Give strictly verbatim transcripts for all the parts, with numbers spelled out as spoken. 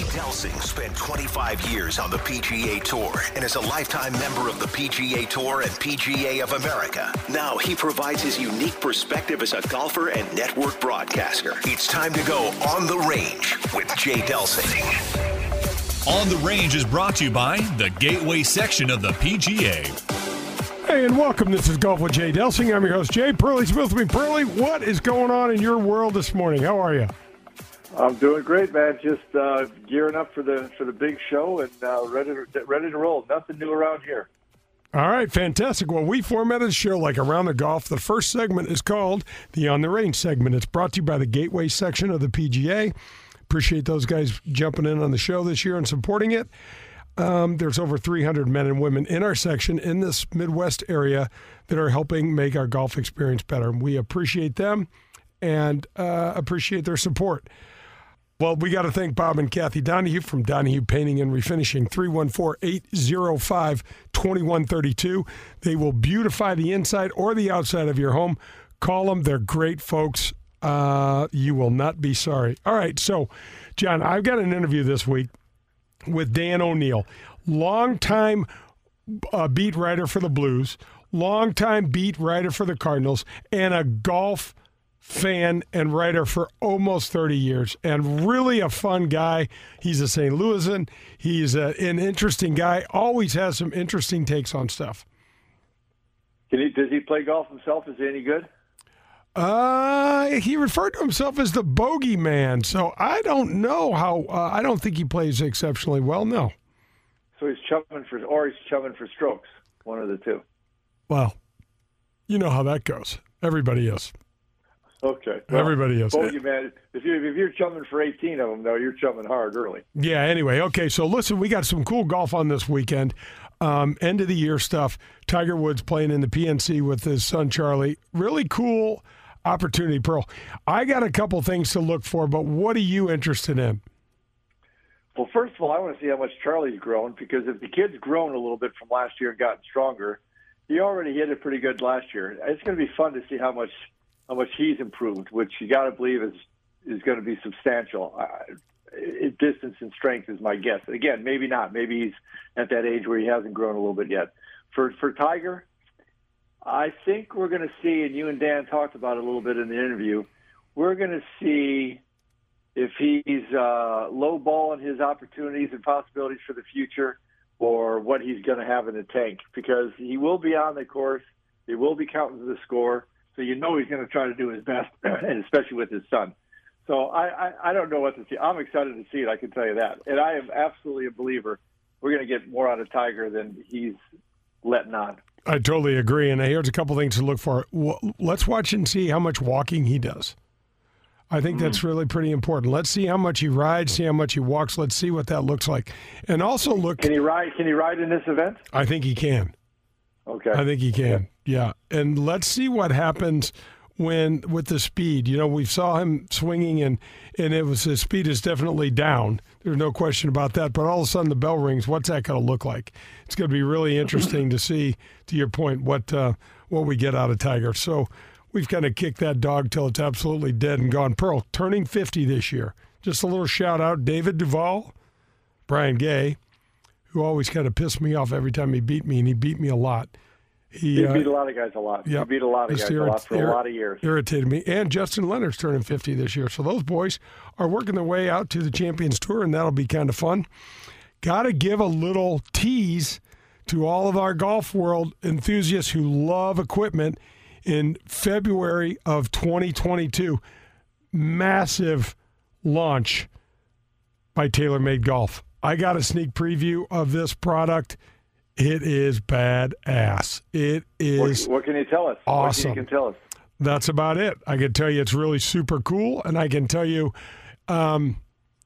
Delsing spent twenty-five years on the P G A Tour and is a lifetime member of the P G A Tour and P G A of America. Now he provides his unique perspective as a golfer and network broadcaster. It's time to go on the range with Jay Delsing. On the Range is brought to you by the Gateway section of the P G A. Hey, and welcome. This is Golf with Jay Delsing. I'm your host, Jay. Pearlie's with me. Pearlie, what is going on in your world this morning? How are you? I'm doing great, man. Just uh, gearing up for the for the big show and uh, ready to, ready to roll. Nothing new around here. All right, fantastic. Well, we formatted the show like Around the Golf. The first segment is called the On the Range segment. It's brought to you by the Gateway section of the P G A. Appreciate those guys jumping in on the show this year and supporting it. Um, there's over three hundred men and women in our section in this Midwest area that are helping make our golf experience better. We appreciate them and uh, appreciate their support. Well, we got to thank Bob and Kathy Donahue from Donahue Painting and Refinishing, three one four, eight oh five, two one three two. They will beautify the inside or the outside of your home. Call them. They're great folks. Uh, you will not be sorry. All right, so, John, I've got an interview this week with Dan O'Neill, longtime uh, beat writer for the Blues, longtime beat writer for the Cardinals, and a golf fan and writer for almost thirty years, and really a fun guy. He's a Saint Louisan. He's a, an interesting guy, always has some interesting takes on stuff. Can he, does he play golf himself? Is he any good? Uh, he referred to himself as the bogey man, so I don't know how. Uh, I don't think he plays exceptionally well. No. So he's chumming for, or he's chumming for strokes. One of the two. Well, you know how that goes. Everybody is. Okay. Well, everybody is. Bogey man. If you if you're chumming for eighteen of them, though, you're chumming hard early. Yeah. Anyway, okay. So listen, we got some cool golf on this weekend. Um, end of the year stuff. Tiger Woods playing in the P N C with his son Charlie. Really cool opportunity, Pearl. I got a couple things to look for, but what are you interested in? Well, first of all, I want to see how much Charlie's grown, because if the kid's grown a little bit from last year and gotten stronger, he already hit it pretty good last year. It's going to be fun to see how much how much he's improved, which you got to believe is is going to be substantial. Uh, distance and strength is my guess. Again, maybe not. Maybe he's at that age where he hasn't grown a little bit yet. For for Tiger, I think we're going to see, and you and Dan talked about it a little bit in the interview, we're going to see if he's uh, low-balling his opportunities and possibilities for the future, or what he's going to have in the tank, because he will be on the course. He will be counting the score, so you know he's going to try to do his best, and especially with his son. So I, I, I don't know what to see. I'm excited to see it, I can tell you that. And I am absolutely a believer we're going to get more out of Tiger than he's letting on. I totally agree, and here's a couple things to look for. Let's watch and see how much walking he does. I think mm-hmm. that's really pretty important. Let's see how much he rides, see how much he walks. Let's see what that looks like. And also look. Can he ride? Can he ride in this event? I think he can. Okay. I think he can. Yeah. yeah. And let's see what happens when with the speed. You know, we saw him swinging, and and it was his speed is definitely down. There's no question about that. But all of a sudden the bell rings. What's that going to look like? It's going to be really interesting to see, to your point, what uh, what we get out of Tiger. So we've kind of kicked that dog till it's absolutely dead and gone. Pearl, turning fifty this year. Just a little shout out, David Duval, Brian Gay, who always kind of pissed me off every time he beat me, and he beat me a lot. He, he beat uh, a lot of guys a lot. Yep, he beat a lot of guys irrit- a lot for ir- a lot of years. Irritated me. And Justin Leonard's turning fifty this year. So those boys are working their way out to the Champions Tour, and that'll be kind of fun. Got to give a little tease to all of our golf world enthusiasts who love equipment. In February of twenty twenty-two, massive launch by TaylorMade Golf. I got a sneak preview of this product. It is badass. It is What, what can you tell us? Awesome. What can you tell us? That's about it. I can tell you it's really super cool, and I can tell you um,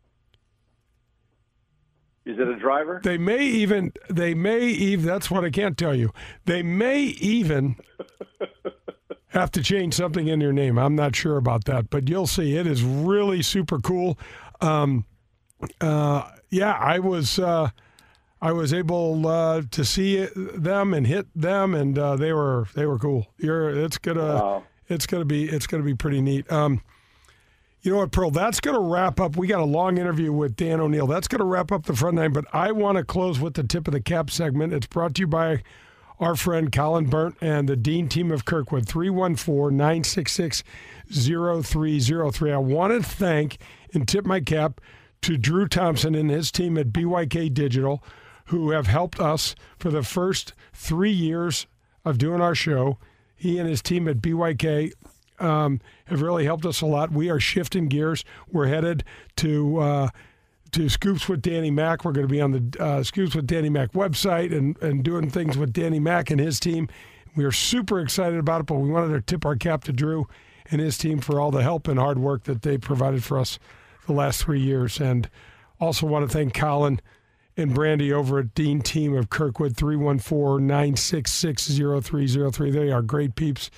is it a driver? They may even, they may even, that's what I can't tell you. They may even have to change something in your name. I'm not sure about that, but you'll see. It is really super cool. Um, uh, yeah, I was, uh, I was able uh, to see it, them and hit them, and uh, they were, they were cool. You're, it's gonna, wow. it's gonna be, it's gonna be pretty neat. Um, You know what, Pearl, that's going to wrap up. We got a long interview with Dan O'Neill. That's going to wrap up the front nine, but I want to close with the tip of the cap segment. It's brought to you by our friend Colin Burnt and the Dean team of Kirkwood, three one four, nine six six, zero three zero three. I want to thank and tip my cap to Drew Thompson and his team at B Y K Digital, who have helped us for the first three years of doing our show. He and his team at B Y K um, have really helped us a lot. We are shifting gears. We're headed to uh, to Scoops with Danny Mac. We're going to be on the uh, Scoops with Danny Mac website and, and doing things with Danny Mac and his team. We are super excited about it, but we wanted to tip our cap to Drew and his team for all the help and hard work that they provided for us the last three years. And also want to thank Colin and Brandy over at Dean team of Kirkwood, three one four, nine six six, zero three zero three. They are great peeps,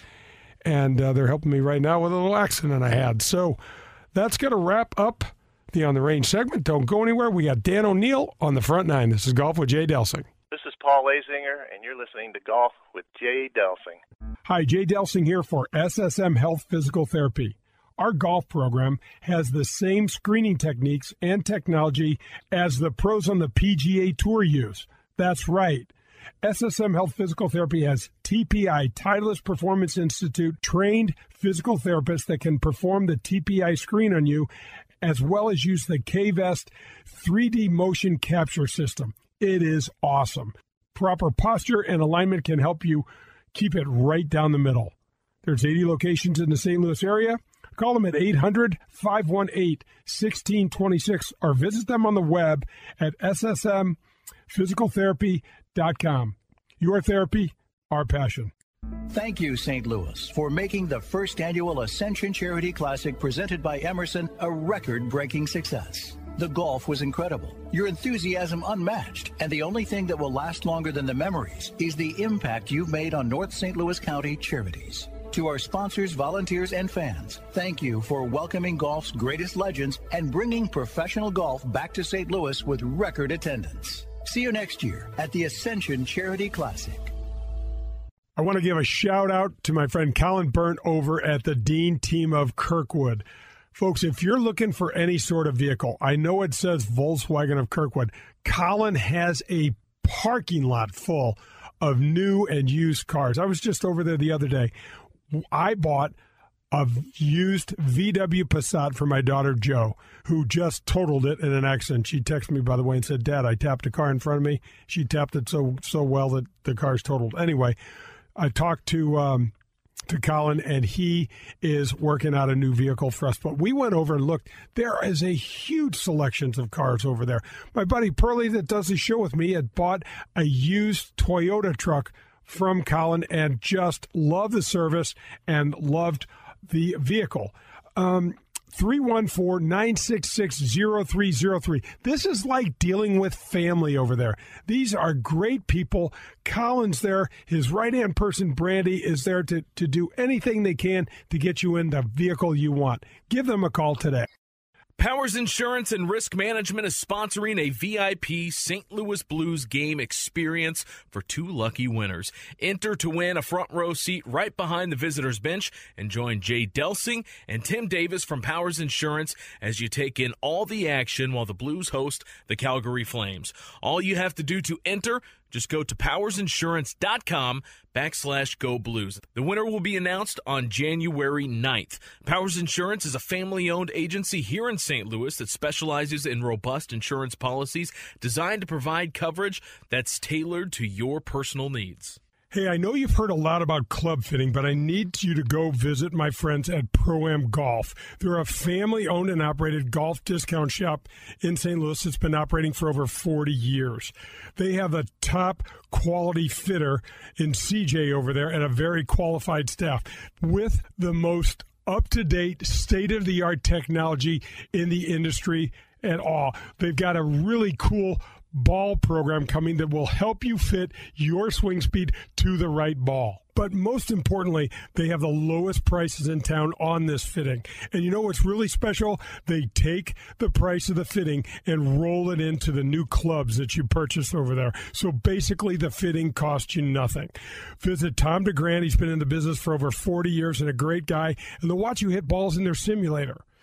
and uh, they're helping me right now with a little accident I had. So that's going to wrap up the On the Range segment. Don't go anywhere. We got Dan O'Neill on the front nine. This is Golf with Jay Delsing. This is Paul Azinger, and you're listening to Golf with Jay Delsing. Hi, Jay Delsing here for S S M Health Physical Therapy. Our golf program has the same screening techniques and technology as the pros on the P G A Tour use. That's right. S S M Health Physical Therapy has T P I, Titleist Performance Institute, trained physical therapists that can perform the T P I screen on you, as well as use the K-Vest three D motion capture system. It is awesome. Proper posture and alignment can help you keep it right down the middle. There's eighty locations in the Saint Louis area. Call them at eight hundred, five one eight, one six two six or visit them on the web at s s m physical therapy dot com. Your therapy, our passion. Thank you, Saint Louis, for making the first annual Ascension Charity Classic presented by Emerson a record-breaking success. The golf was incredible, your enthusiasm unmatched, and the only thing that will last longer than the memories is the impact you've made on North Saint Louis County charities. To our sponsors, volunteers, and fans, thank you for welcoming golf's greatest legends and bringing professional golf back to Saint Louis with record attendance. See you next year at the Ascension Charity Classic. I want to give a shout out to my friend Colin Burnt over at the Dean team of Kirkwood. Folks, if you're looking for any sort of vehicle, I know it says Volkswagen of Kirkwood. Colin has a parking lot full of new and used cars. I was just over there the other day. I bought a used V W Passat for my daughter, Jo, who just totaled it in an accident. She texted me, by the way, and said, Dad, I tapped a car in front of me. She tapped it so so well that the car's totaled. Anyway, I talked to um, to Colin, and he is working out a new vehicle for us. But we went over and looked. There is a huge selection of cars over there. My buddy Pearlie that does the show with me had bought a used Toyota truck from Colin and just loved the service and loved the vehicle. Um, three one four, nine six six, zero three zero three. This is like dealing with family over there. These are great people. Colin's there. His right-hand person, Brandy, is there to, to do anything they can to get you in the vehicle you want. Give them a call today. Powers Insurance and Risk Management is sponsoring a V I P Saint Louis Blues game experience for two lucky winners. Enter to win a front row seat right behind the visitors bench and join Jay Delsing and Tim Davis from Powers Insurance as you take in all the action while the Blues host the Calgary Flames. All you have to do to enter, just go to powersinsurance.com backslash go blues. The winner will be announced on January ninth. Powers Insurance is a family-owned agency here in Saint Louis that specializes in robust insurance policies designed to provide coverage that's tailored to your personal needs. Hey, I know you've heard a lot about club fitting, but I need you to go visit my friends at Pro-Am Golf. They're a family-owned and operated golf discount shop in Saint Louis that's been operating for over forty years. They have a top quality fitter in C J over there and a very qualified staff with the most up-to-date, state-of-the-art technology in the industry at all. They've got a really cool ball program coming that will help you fit your swing speed to the right ball. But most importantly, they have the lowest prices in town on this fitting. And you know what's really special? They take the price of the fitting and roll it into the new clubs that you purchase over there. So basically, the fitting costs you nothing. Visit Tom DeGrand. He's been in the business for over forty years and a great guy. And they'll watch you hit balls in their simulator.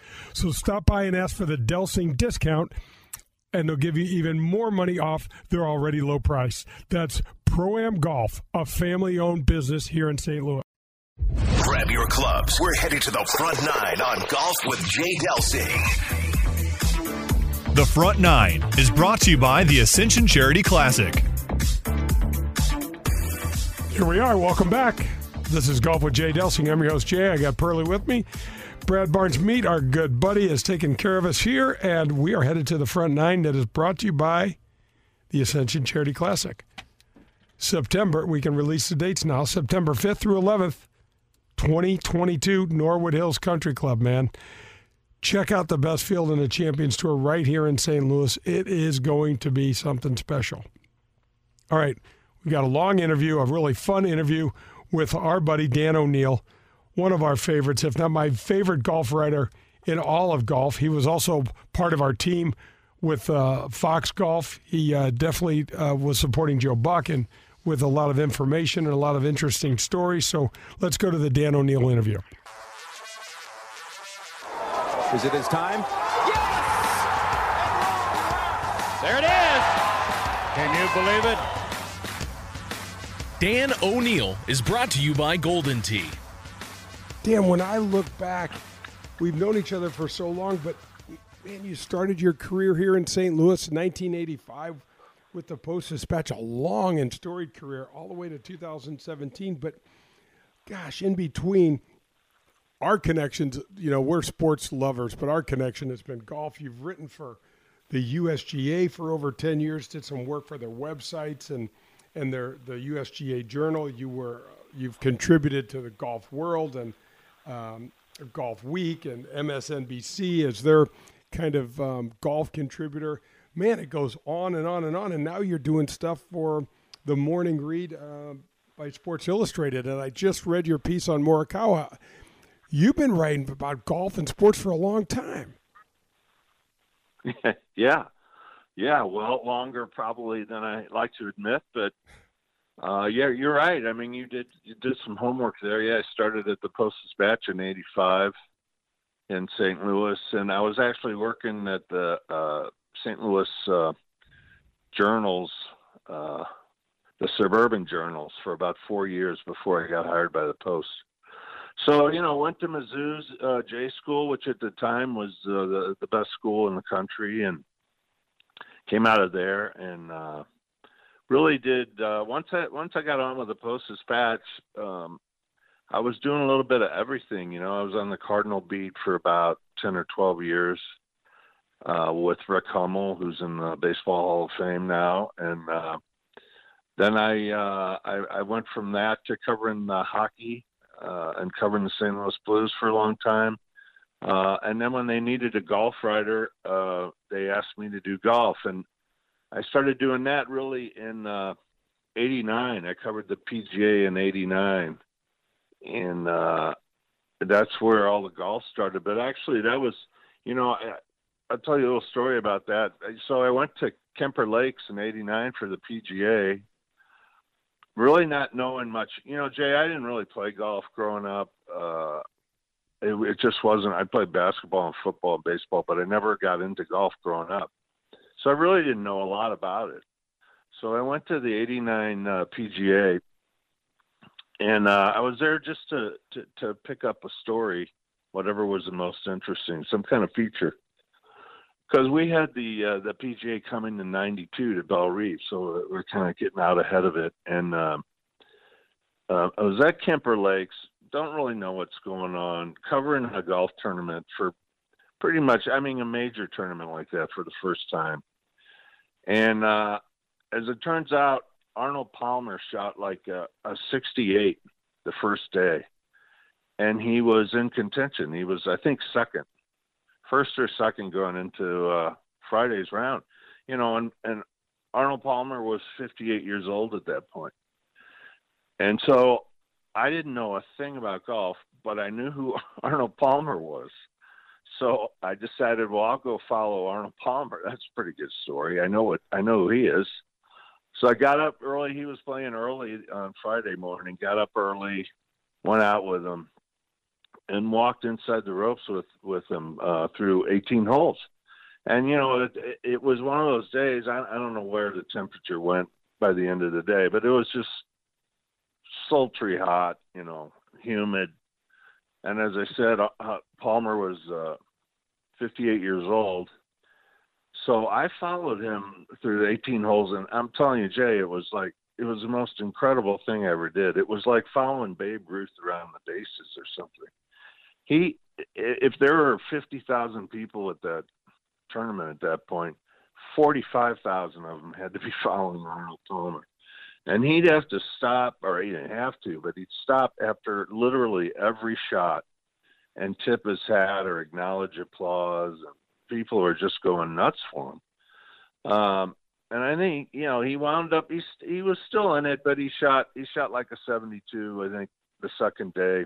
So stop by and ask for the Delsing discount, and they'll give you even more money off their already low price. That's Pro-Am Golf, a family-owned business here in Saint Louis. Grab your clubs. We're headed to the front nine on Golf with Jay Delsing. The Front Nine is brought to you by the Ascension Charity Classic. Here we are. Welcome back. This is Golf with Jay Delsing. I'm your host, Jay. I got Pearlie with me. Brad Barnes-Mead, our good buddy, is taking care of us here, and we are headed to the Front Nine that is brought to you by the Ascension Charity Classic. September, we can release the dates now, September fifth through eleventh, twenty twenty-two, Norwood Hills Country Club, man. Check out the best field in the Champions Tour right here in Saint Louis. It is going to be something special. All right, we got a long interview, a really fun interview with our buddy Dan O'Neill, one of our favorites, if not my favorite golf writer in all of golf. He was also part of our team with uh, Fox Golf. He uh, definitely uh, was supporting Joe Buck and with a lot of information and a lot of interesting stories. So let's go to the Dan O'Neill interview. Is it his time? Yes! There it is! Can you believe it? Dan O'Neill is brought to you by Golden Tee. Dan, when I look back, we've known each other for so long, but man, you started your career here in Saint Louis in nineteen eighty-five with the Post-Dispatch, a long and storied career all the way to two thousand seventeen. But gosh, in between, our connections, you know, we're sports lovers, but our connection has been golf. You've written for the U S G A for over ten years, did some work for their websites and and their the U S G A Journal. You were you've contributed to the Golf World and um, Golf Week and M S N B C as their kind of um, golf contributor. Man, it goes on and on and on. And now you're doing stuff for the Morning Read uh, by Sports Illustrated. And I just read your piece on Morikawa. You've been writing about golf and sports for a long time. Yeah. Yeah, well, longer probably than I like to admit, but uh, yeah, you're right. I mean, you did you did some homework there. Yeah, I started at the Post-Dispatch in eighty-five in Saint Louis, and I was actually working at the uh, Saint Louis uh, journals, uh, the suburban journals, for about four years before I got hired by the Post. So, you know, went to Mizzou's uh, J School, which at the time was uh, the, the best school in the country, and came out of there and uh, really did. Uh, once I once I got on with the Post-Dispatch, um, I was doing a little bit of everything. You know, I was on the Cardinal beat for about ten or twelve years uh, with Rick Hummel, who's in the Baseball Hall of Fame now, and uh, then I, uh, I I went from that to covering uh, hockey. Uh, and covering the Saint Louis Blues for a long time. Uh, and then when they needed a golf writer, uh, they asked me to do golf. And I started doing that really in uh, eighty-nine. I covered the P G A in eighty-nine. And uh, that's where all the golf started. But actually that was, you know, I, I'll tell you a little story about that. So I went to Kemper Lakes in eighty-nine for the P G A. Really not knowing much. You know, Jay, I didn't really play golf growing up. Uh, it, it just wasn't. I played basketball and football and baseball, but I never got into golf growing up. So I really didn't know a lot about it. So I went to the eighty-nine uh, P G A, and uh, I was there just to, to, to pick up a story, whatever was the most interesting, some kind of feature. Because we had the uh, the P G A coming in ninety-two to Belle Reeve, so we're kind of getting out ahead of it. And uh, uh, I was at Kemper Lakes, don't really know what's going on, covering a golf tournament for pretty much, I mean, a major tournament like that for the first time. And uh, as it turns out, Arnold Palmer shot like a, a sixty-eight the first day, and he was in contention. He was, I think, second. First or second going into uh, Friday's round, you know, and, and Arnold Palmer was fifty-eight years old at that point. And so I didn't know a thing about golf, but I knew who Arnold Palmer was. So I decided, well, I'll go follow Arnold Palmer. That's a pretty good story. I know what, I know who he is. So I got up early. He was playing early on Friday morning, got up early, went out with him. and walked inside the ropes with with him uh, through eighteen holes. And you know, it, it was one of those days. I, I don't know where the temperature went by the end of the day, but it was just sultry hot, you know, humid. And as I said, uh, Palmer was uh, fifty-eight years old. So I followed him through the eighteen holes, and I'm telling you, Jay, it was like, it was the most incredible thing I ever did. It was like following Babe Ruth around the bases or something. He, if there were fifty thousand people at that tournament at that point, forty-five thousand of them had to be following Arnold Palmer. And he'd have to stop, or he didn't have to, but he'd stop after literally every shot and tip his hat or acknowledge applause. And people were just going nuts for him. Um, and I think, you know, he wound up, he, he was still in it, but he shot, he shot like a seventy-two, I think, the second day.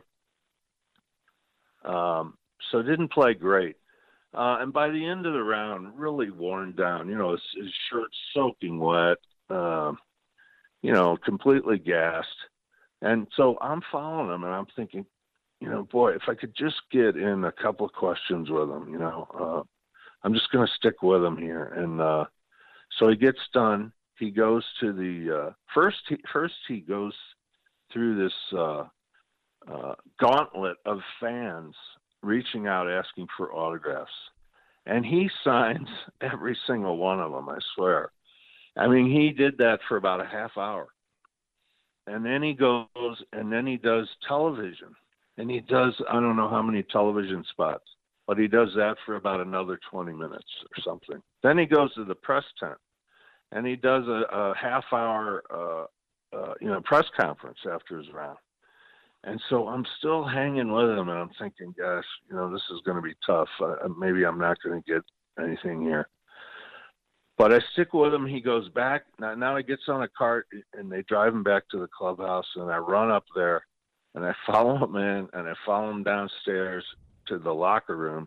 Um, so didn't play great. Uh, and by the end of the round, really worn down, you know, his, his shirt soaking wet, um, you know, completely gassed. And so I'm following him and I'm thinking, you know, boy, if I could just get in a couple of questions with him, you know, uh, I'm just going to stick with him here. And uh, so he gets done. He goes to the uh, first, he, first he goes through this uh, uh, gauntlet of fans reaching out, asking for autographs. And he signs every single one of them, I swear. I mean, he did that for about a half hour. And then he goes, and then he does television. And he does, I don't know how many television spots, but he does that for about another twenty minutes or something. Then he goes to the press tent, and he does a, a half hour, uh, uh, you know, press conference after his round. And so I'm still hanging with him, and I'm thinking, gosh, you know, this is going to be tough. Uh, maybe I'm not going to get anything here. But I stick with him. He goes back. Now, now he gets on a cart, and they drive him back to the clubhouse, and I run up there, and I follow him in, and I follow him downstairs to the locker room.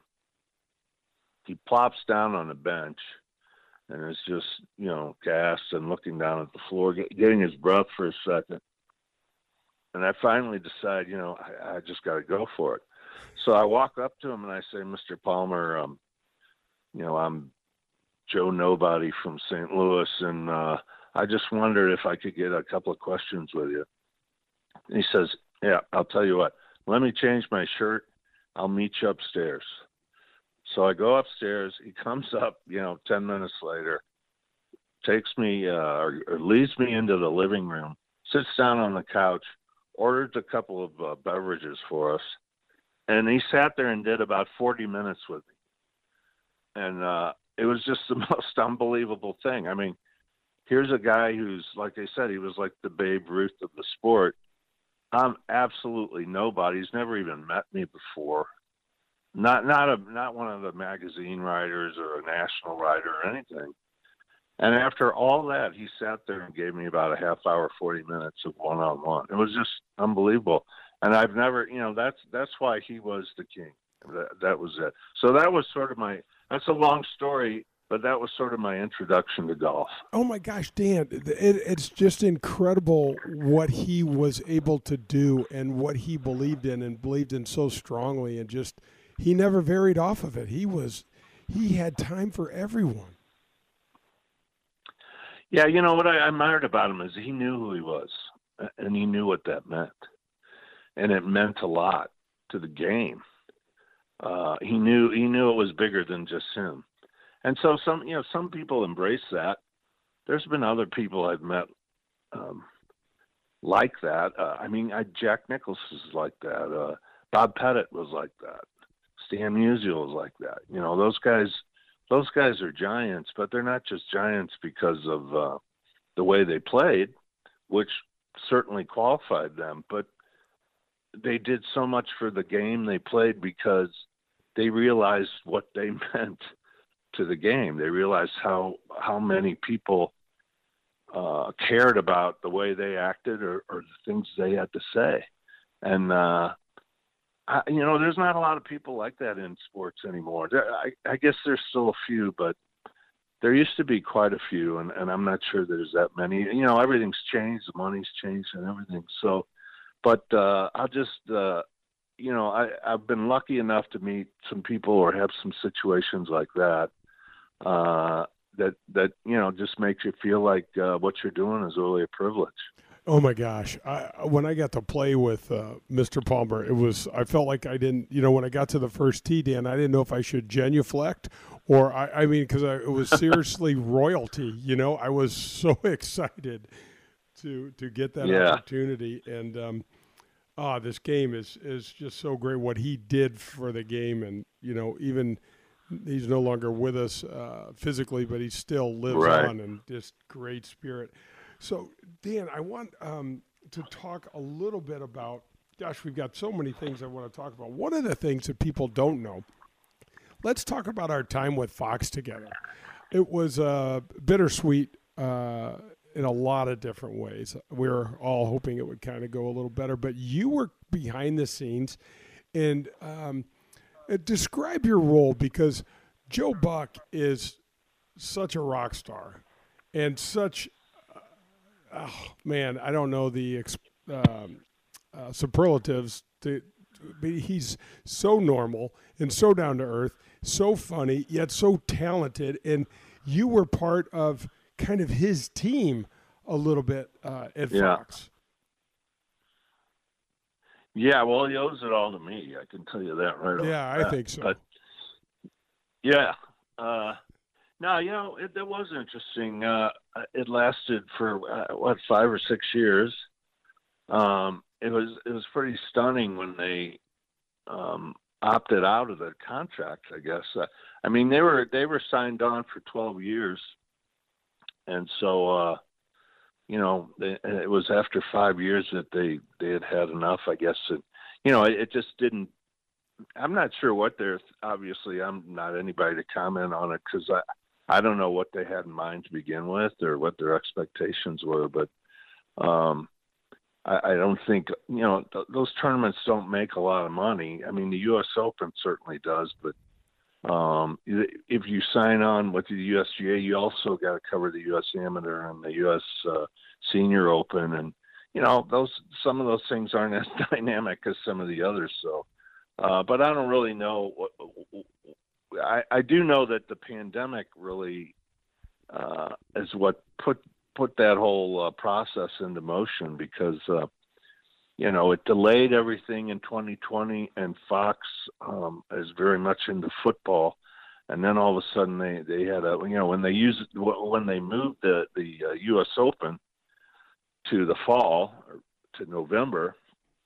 He plops down on the bench, and is just, you know, gassed and looking down at the floor, get, getting his breath for a second. And I finally decide, you know, I, I just got to go for it. So I walk up to him, and I say, Mister Palmer, um, you know, I'm Joe Nobody from Saint Louis, and uh, I just wondered if I could get a couple of questions with you. And he says, yeah, I'll tell you what. Let me change my shirt. I'll meet you upstairs. So I go upstairs. He comes up, you know, ten minutes later, takes me uh, or, or leads me into the living room, sits down on the couch, orders a couple of uh, beverages for us, and he sat there and did about forty minutes with me. And uh, it was just the most unbelievable thing. I mean, here's a guy who's, like I said, he was like the Babe Ruth of the sport. I'm absolutely nobody. He's never even met me before. Not not a not one of the magazine writers or a national writer or anything. And after all that, he sat there and gave me about a half hour, forty minutes of one-on-one. It was just unbelievable. And I've never, you know, that's that's why he was the king. That, that was it. So that was sort of my, that's a long story, but that was sort of my introduction to golf. Oh, my gosh, Dan, it, it's just incredible what he was able to do and what he believed in and believed in so strongly, and just he never varied off of it. He was, he had time for everyone. Yeah, you know what I admired about him is he knew who he was, and he knew what that meant, and it meant a lot to the game. Uh, he knew he knew it was bigger than just him. And so some, you know, some people embrace that. There's been other people I've met um, like that. Uh, I mean, I, Jack Nicklaus is like that. Uh, Bob Pettit was like that. Stan Musial was like that. You know, those guys, those guys are giants, but they're not just giants because of uh, the way they played, which certainly qualified them. But they did so much for the game they played because they realized what they meant to the game. They realized how how many people uh, cared about the way they acted or, or the things they had to say. And, uh, I, you know, there's not a lot of people like that in sports anymore. There, I, I guess there's still a few, but there used to be quite a few, and, and I'm not sure there's that many. You know, everything's changed. The money's changed and everything. So, but uh, I'll just uh, you know, I, I've been lucky enough to meet some people or have some situations like that, uh, that, that, you know, just makes you feel like uh, what you're doing is really a privilege. Oh my gosh! I, when I got to play with uh, Mister Palmer, it was I felt like I didn't, you know, when I got to the first tee, Dan, I didn't know if I should genuflect or I, I mean, because it was seriously royalty. You know, I was so excited to to get that yeah. opportunity, and um, ah, this game is is just so great. What he did for the game, and you know, even he's no longer with us uh, physically, but he still lives right. on, and just great spirit. So, Dan, I want um, to talk a little bit about, gosh, we've got so many things I want to talk about. One of the things that people don't know, let's talk about our time with Fox together. It was uh, bittersweet uh, in a lot of different ways. We were all hoping it would kind of go a little better, but you were behind the scenes. And um, describe your role, because Joe Buck is such a rock star and such – oh, man, I don't know the um, uh, superlatives. To, to, he's so normal and so down to earth, so funny, yet so talented. And you were part of kind of his team a little bit uh, at yeah. Fox. Yeah, well, he owes it all to me. I can tell you that right off. Yeah, I that. think so. But, yeah. Uh, No, you know, it, it was interesting. Uh, it lasted for, uh, what, five or six years. Um, it was it was pretty stunning when they um, opted out of the contract, I guess. Uh, I mean, they were they were signed on for twelve years. And so, uh, you know, they, it was after five years that they, they had had enough, I guess. And, you know, it, it just didn't. I'm not sure what they're – obviously, I'm not anybody to comment on it because I – I don't know what they had in mind to begin with or what their expectations were, but um, I, I don't think, you know, th- those tournaments don't make a lot of money. I mean, the U S Open certainly does, but um, if you sign on with the U S G A, you also got to cover the U S Amateur and the U S Uh, Senior Open. And, you know, those some of those things aren't as dynamic as some of the others. So, uh, but I don't really know what, I, I do know that the pandemic really uh, is what put put that whole uh, process into motion because, uh, you know, it delayed everything in twenty twenty, and Fox um, is very much into football. And then all of a sudden they, they had a, you know, when they used, when they moved the, the uh, U S Open to the fall, or to November,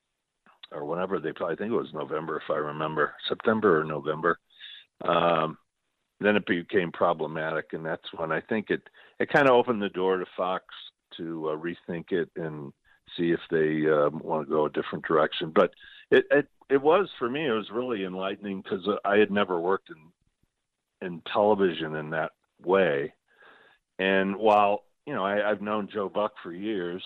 or whenever they, I think it was November, if I remember, September or November. Um, then it became problematic, and that's when I think it, it kind of opened the door to Fox to uh, rethink it and see if they uh, want to go a different direction. But it, it it was, for me, it was really enlightening because I had never worked in in television in that way. And while, you know, I, I've known Joe Buck for years,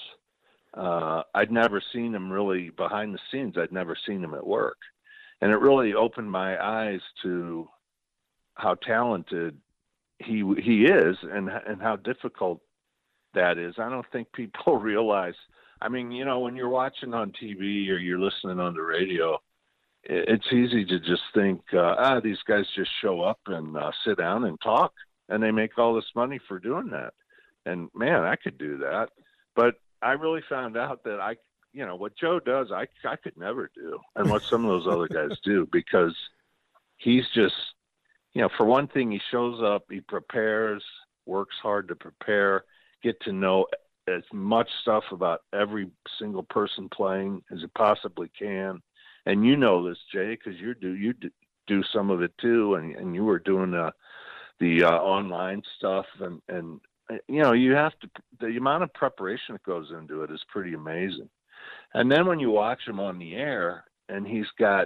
uh, I'd never seen him really behind the scenes. I'd never seen him at work. And it really opened my eyes to how talented he he is and and how difficult that is. I don't think people realize. I mean, you know, when you're watching on T V or you're listening on the radio, it's easy to just think, uh, ah, these guys just show up and uh, sit down and talk, and they make all this money for doing that. And man, I could do that. But I really found out that I, you know, what Joe does, I I could never do, and what some of those other guys do, because he's just, you know, for one thing, he shows up, he prepares, works hard to prepare, get to know as much stuff about every single person playing as he possibly can. And you know this, Jay, because you do you do some of it too, and, and you were doing uh, the uh, online stuff, and, and you know, you have to, the amount of preparation that goes into it is pretty amazing. And then when you watch him on the air, and he's got,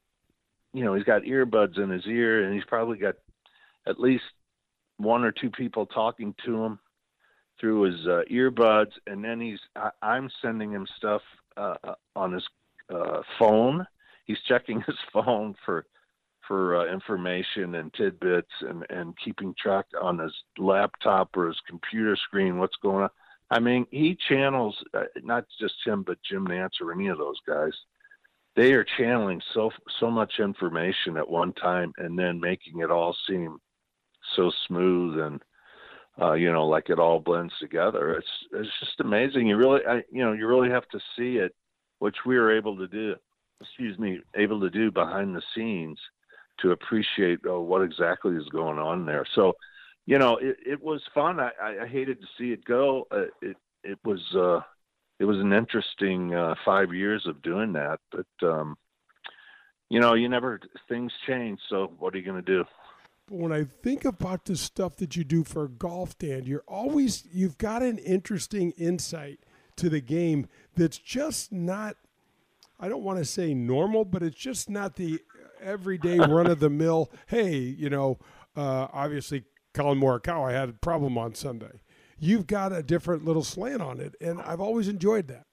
you know, he's got earbuds in his ear, and he's probably got at least one or two people talking to him through his uh, earbuds, and then he's, I, I'm sending him stuff uh, on his uh, phone. He's checking his phone for for uh, information and tidbits, and, and keeping track on his laptop or his computer screen what's going on. I mean, he channels, uh, not just him, but Jim Nantz or any of those guys. they are channeling so so much information at one time and then making it all seem so smooth and uh, you know, like it all blends together. It's it's just amazing. You really, I, you know, you really have to see it, which we were able to do. Excuse me, able to do behind the scenes to appreciate uh, what exactly is going on there. So, you know, it, it was fun. I, I hated to see it go. Uh, it it was uh, it was an interesting uh, five years of doing that. But um, you know, you never things change. So what are you going to do? When I think about the stuff that you do for golf, Dan, you're always you've got an interesting insight to the game that's just not. I don't want to say normal, but it's just not the everyday run-of-the-mill, hey, you know, uh, obviously Colin Morikawa had a problem on Sunday. You've got a different little slant on it, and I've always enjoyed that.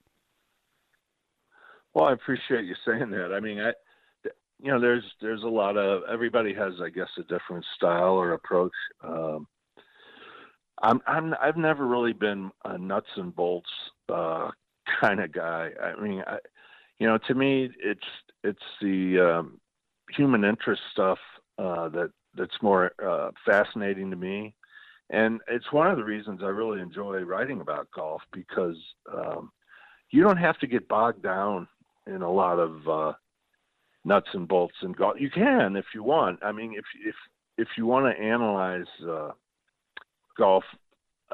Well, I appreciate you saying that. I mean, I, you know, there's there's a lot of, everybody has, I guess, a different style or approach. Um, I'm, I'm, I've never really been a nuts and bolts uh, kind of guy. I mean, I, you know, to me, it's it's the um, human interest stuff uh, that that's more uh, fascinating to me, and it's one of the reasons I really enjoy writing about golf, because um, you don't have to get bogged down in a lot of uh, nuts and bolts in golf. You can if you want. I mean, if if if you want to analyze uh, golf, uh,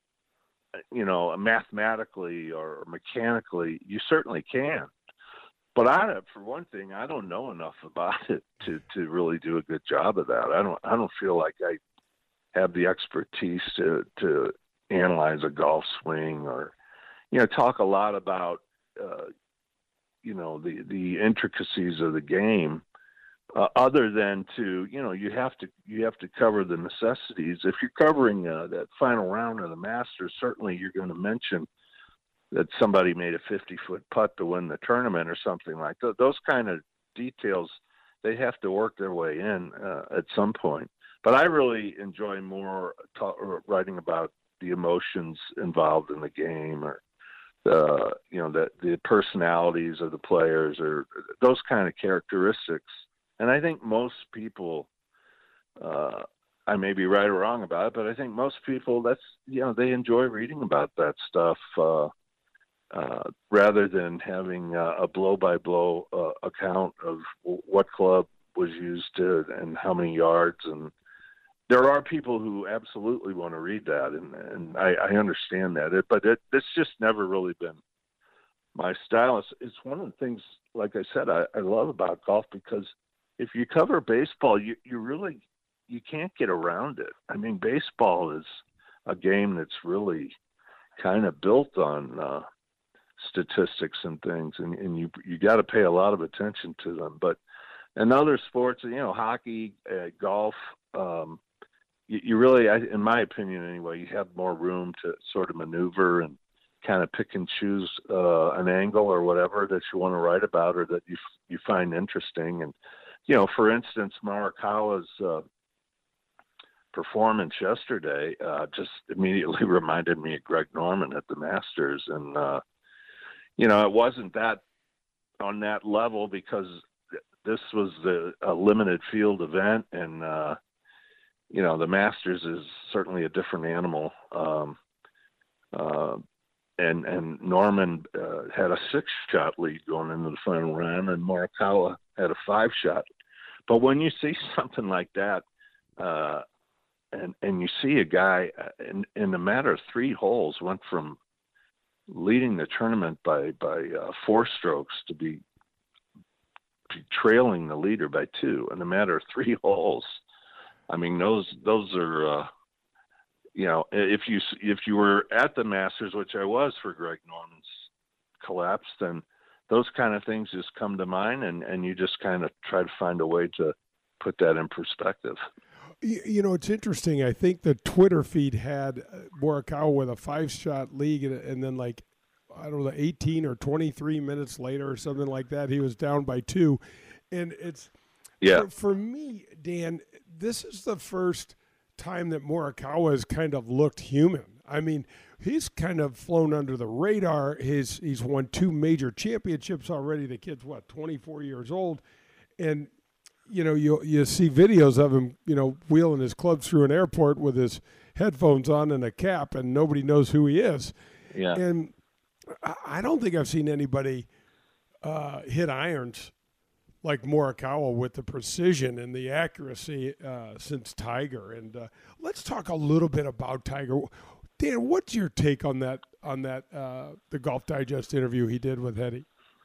you know, mathematically or mechanically, you certainly can. But I, for one thing, I don't know enough about it to, to really do a good job of that. I don't I don't feel like I have the expertise to to analyze a golf swing or, you know, talk a lot about uh, you know the the intricacies of the game. Uh, other than to, you know, you have to you have to cover the necessities. If you're covering uh, that final round of the Masters, certainly you're going to mention that somebody made a fifty-foot putt to win the tournament or something like that. Those kind of details, they have to work their way in uh, at some point. But I really enjoy more ta- or writing about the emotions involved in the game, or the, you know, the, the personalities of the players, or those kind of characteristics. And I think most people, uh, I may be right or wrong about it, but I think most people, that's, you know, they enjoy reading about that stuff uh, uh, rather than having uh, a blow-by-blow uh, account of what club was used to and how many yards. And there are people who absolutely want to read that, and, and I, I understand that. It, but it, it's just never really been my style. It's, it's one of the things, like I said, I, I love about golf, because if you cover baseball, you, you really, you can't get around it. I mean, baseball is a game that's really kind of built on uh, statistics and things, and, and you you got to pay a lot of attention to them. But in other sports, you know, hockey, uh, golf, um, you, you really, I, in my opinion anyway, you have more room to sort of maneuver and kind of pick and choose uh, an angle or whatever that you want to write about, or that you you find interesting. And you know, for instance, Morikawa's uh, performance yesterday uh, just immediately reminded me of Greg Norman at the Masters. And, uh, you know, it wasn't that on that level, because this was the, a limited field event. And, uh, you know, the Masters is certainly a different animal. Um, uh, and, and Norman uh, had a six-shot lead going into the final round, and Morikawa had a five-shot. But when you see something like that, uh, and and you see a guy in, in a matter of three holes went from leading the tournament by by uh, four strokes to be, be trailing the leader by two in a matter of three holes. I mean, those those are uh, you know, if you if you were at the Masters, which I was for Greg Norman's collapse, then those kind of things just come to mind, and, and you just kind of try to find a way to put that in perspective. You, you know, it's interesting. I think the Twitter feed had Morikawa with a five-shot lead, and, and then like, I don't know, eighteen or twenty-three minutes later or something like that, he was down by two. And it's, yeah. for, for me, Dan, this is the first time that Morikawa has kind of looked human. I mean, he's kind of flown under the radar. His he's won two major championships already. The kid's what, twenty-four years old, and you know you you see videos of him, you know, wheeling his clubs through an airport with his headphones on and a cap, and nobody knows who he is. Yeah, and I don't think I've seen anybody uh, hit irons like Morikawa with the precision and the accuracy uh, since Tiger. And uh, let's talk a little bit about Tiger. Dan, what's your take on that? On that, uh, the Golf Digest interview he did with Hetty?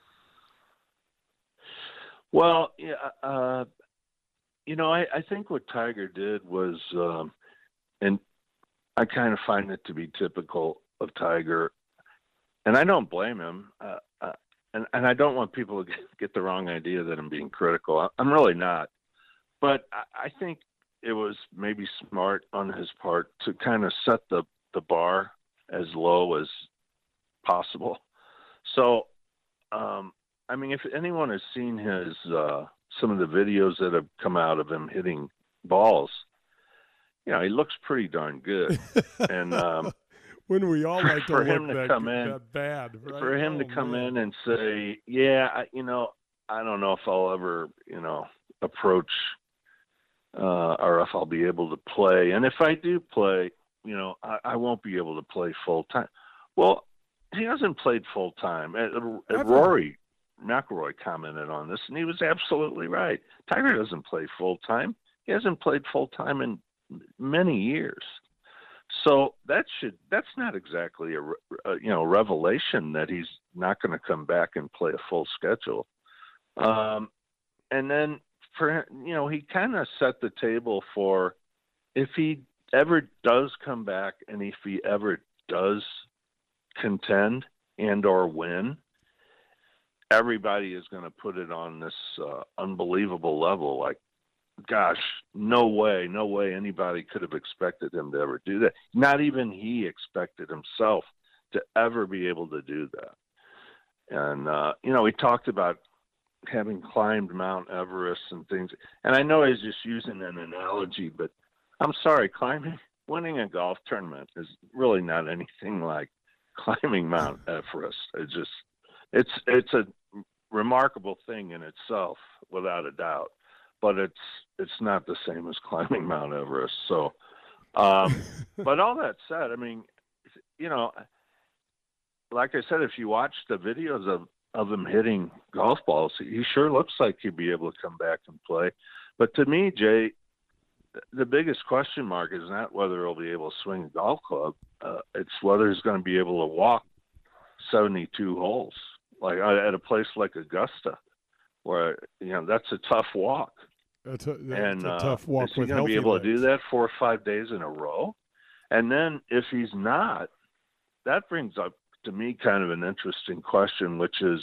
Well, yeah, uh, you know, I, I think what Tiger did was, um, and I kind of find it to be typical of Tiger, and I don't blame him. Uh, uh, and, and I don't want people to get, get the wrong idea that I'm being critical. I'm really not. But I, I think it was maybe smart on his part to kind of set the, the bar as low as possible. So, um, I mean, if anyone has seen his uh, some of the videos that have come out of him hitting balls, you know, he looks pretty darn good. And um, when we all like to for look him to that, come in, that bad, right? for him oh, to come man. in and say, "Yeah, I, you know, I don't know if I'll ever, you know, approach uh, or if I'll be able to play, and if I do play, you know, I, I won't be able to play full time." Well, he hasn't played full time. Rory McIlroy commented on this, and he was absolutely right. Tiger doesn't play full time. He hasn't played full time in many years. So that should that's not exactly a, a you know revelation that he's not going to come back and play a full schedule. Um, and then for you know he kind of set the table for if he ever does come back and if he ever does contend and or win, everybody is going to put it on this uh, unbelievable level. Like, gosh, no way, no way anybody could have expected him to ever do that. Not even he expected himself to ever be able to do that. And, uh, you know, he talked about having climbed Mount Everest and things. And I know he's just using an analogy, but I'm sorry, climbing, winning a golf tournament is really not anything like climbing Mount Everest. It's just, it's, it's a remarkable thing in itself, without a doubt. But it's it's not the same as climbing Mount Everest. So, um, but all that said, I mean, you know, like I said, if you watch the videos of, of him hitting golf balls, he sure looks like he'd be able to come back and play. But to me, Jay, the biggest question mark is not whether he'll be able to swing a golf club. Uh, it's whether he's going to be able to walk seventy-two holes, like at a place like Augusta, where, you know, that's a tough walk. That's a, that's and a tough walk. uh, is he with going to be able legs. to do that four or five days in a row? And then if he's not, that brings up to me kind of an interesting question, which is,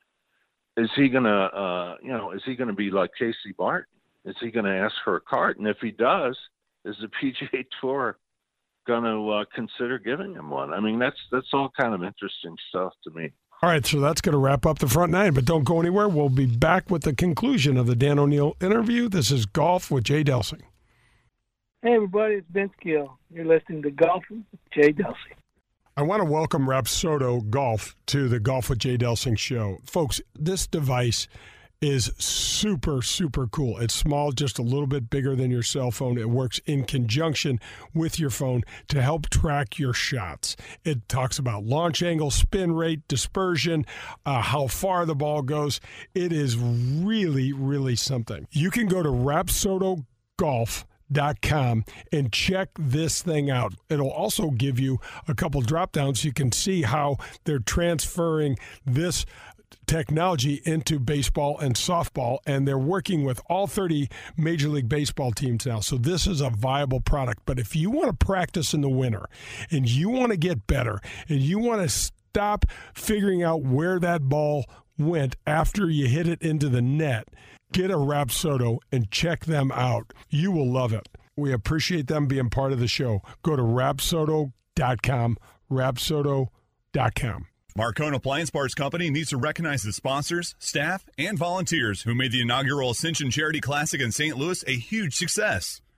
is he going to, uh, you know, is he going to be like Casey Martin? Is he going to ask for a cart? And if he does, is the P G A Tour going to uh, consider giving him one? I mean, that's that's all kind of interesting stuff to me. All right, so that's going to wrap up the front nine, but don't go anywhere. We'll be back with the conclusion of the Dan O'Neill interview. This is Golf with Jay Delsing. Hey, everybody, it's Ben Skill. You're listening to Golf with Jay Delsing. I want to welcome Rapsodo Golf to the Golf with Jay Delsing show. Folks, this device is super, super cool. It's small, just a little bit bigger than your cell phone. It works in conjunction with your phone to help track your shots. It talks about launch angle, spin rate, dispersion, uh, how far the ball goes. It is really, really something. You can go to Rapsodo Golf dot com and check this thing out. It'll also give you a couple drop downs so you can see how they're transferring this technology into baseball and softball, and they're working with all thirty Major League Baseball teams now. So this is a viable product. But if you want to practice in the winter and you want to get better and you want to stop figuring out where that ball went after you hit it into the net, get a Rapsodo and check them out. You will love it. We appreciate them being part of the show. Go to Rapsodo dot com, Rapsodo dot com. Marcone Appliance Parts Company needs to recognize the sponsors, staff, and volunteers who made the inaugural Ascension Charity Classic in Saint Louis a huge success.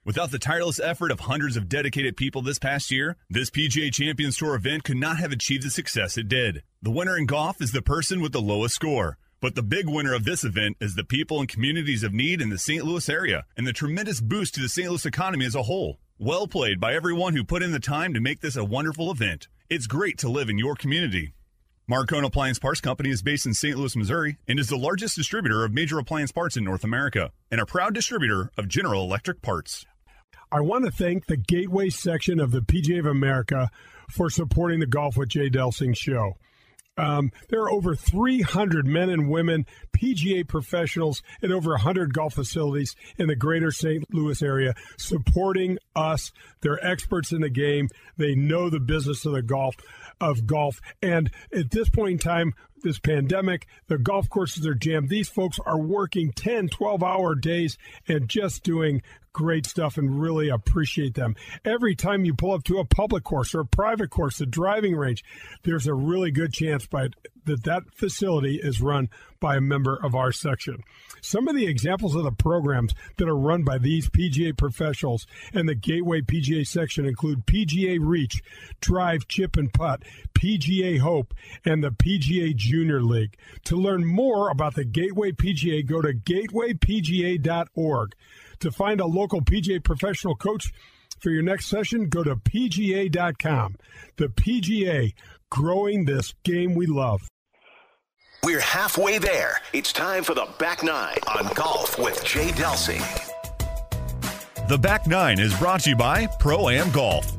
Without the tireless effort of hundreds of dedicated people this past year, this P G A Champions Tour event could not have achieved the success it did. The winner in golf is the person with the lowest score. But the big winner of this event is the people and communities of need in the Saint Louis area and the tremendous boost to the Saint Louis economy as a whole. Well played by everyone who put in the time to make this a wonderful event. It's great to live in your community. Marcone Appliance Parts Company is based in Saint Louis, Missouri, and is the largest distributor of major appliance parts in North America and a proud distributor of General Electric parts. I want to thank the Gateway section of the P G A of America for supporting the Golf with Jay Delsing show. Um, there are over three hundred men and women P G A professionals at over one hundred golf facilities in the greater Saint Louis area supporting us. They're experts in the game. They know the business of the golf of golf. And at this point in time, this pandemic, the golf courses are jammed. These folks are working ten, twelve-hour days and just doing great stuff, and really appreciate them. Every time you pull up to a public course or a private course, a driving range, there's a really good chance by that that facility is run by a member of our section. Some of the examples of the programs that are run by these P G A professionals and the Gateway P G A section include P G A Reach, Drive, Chip and Putt, P G A Hope, and the P G A Junior League. To learn more about the Gateway P G A, go to gateway p g a dot org. To find a local P G A professional coach for your next session, go to p g a dot com. The P G A, growing this game we love. We're halfway there. It's time for the Back Nine on Golf with Jay Delsing. The Back Nine is brought to you by Pro-Am Golf.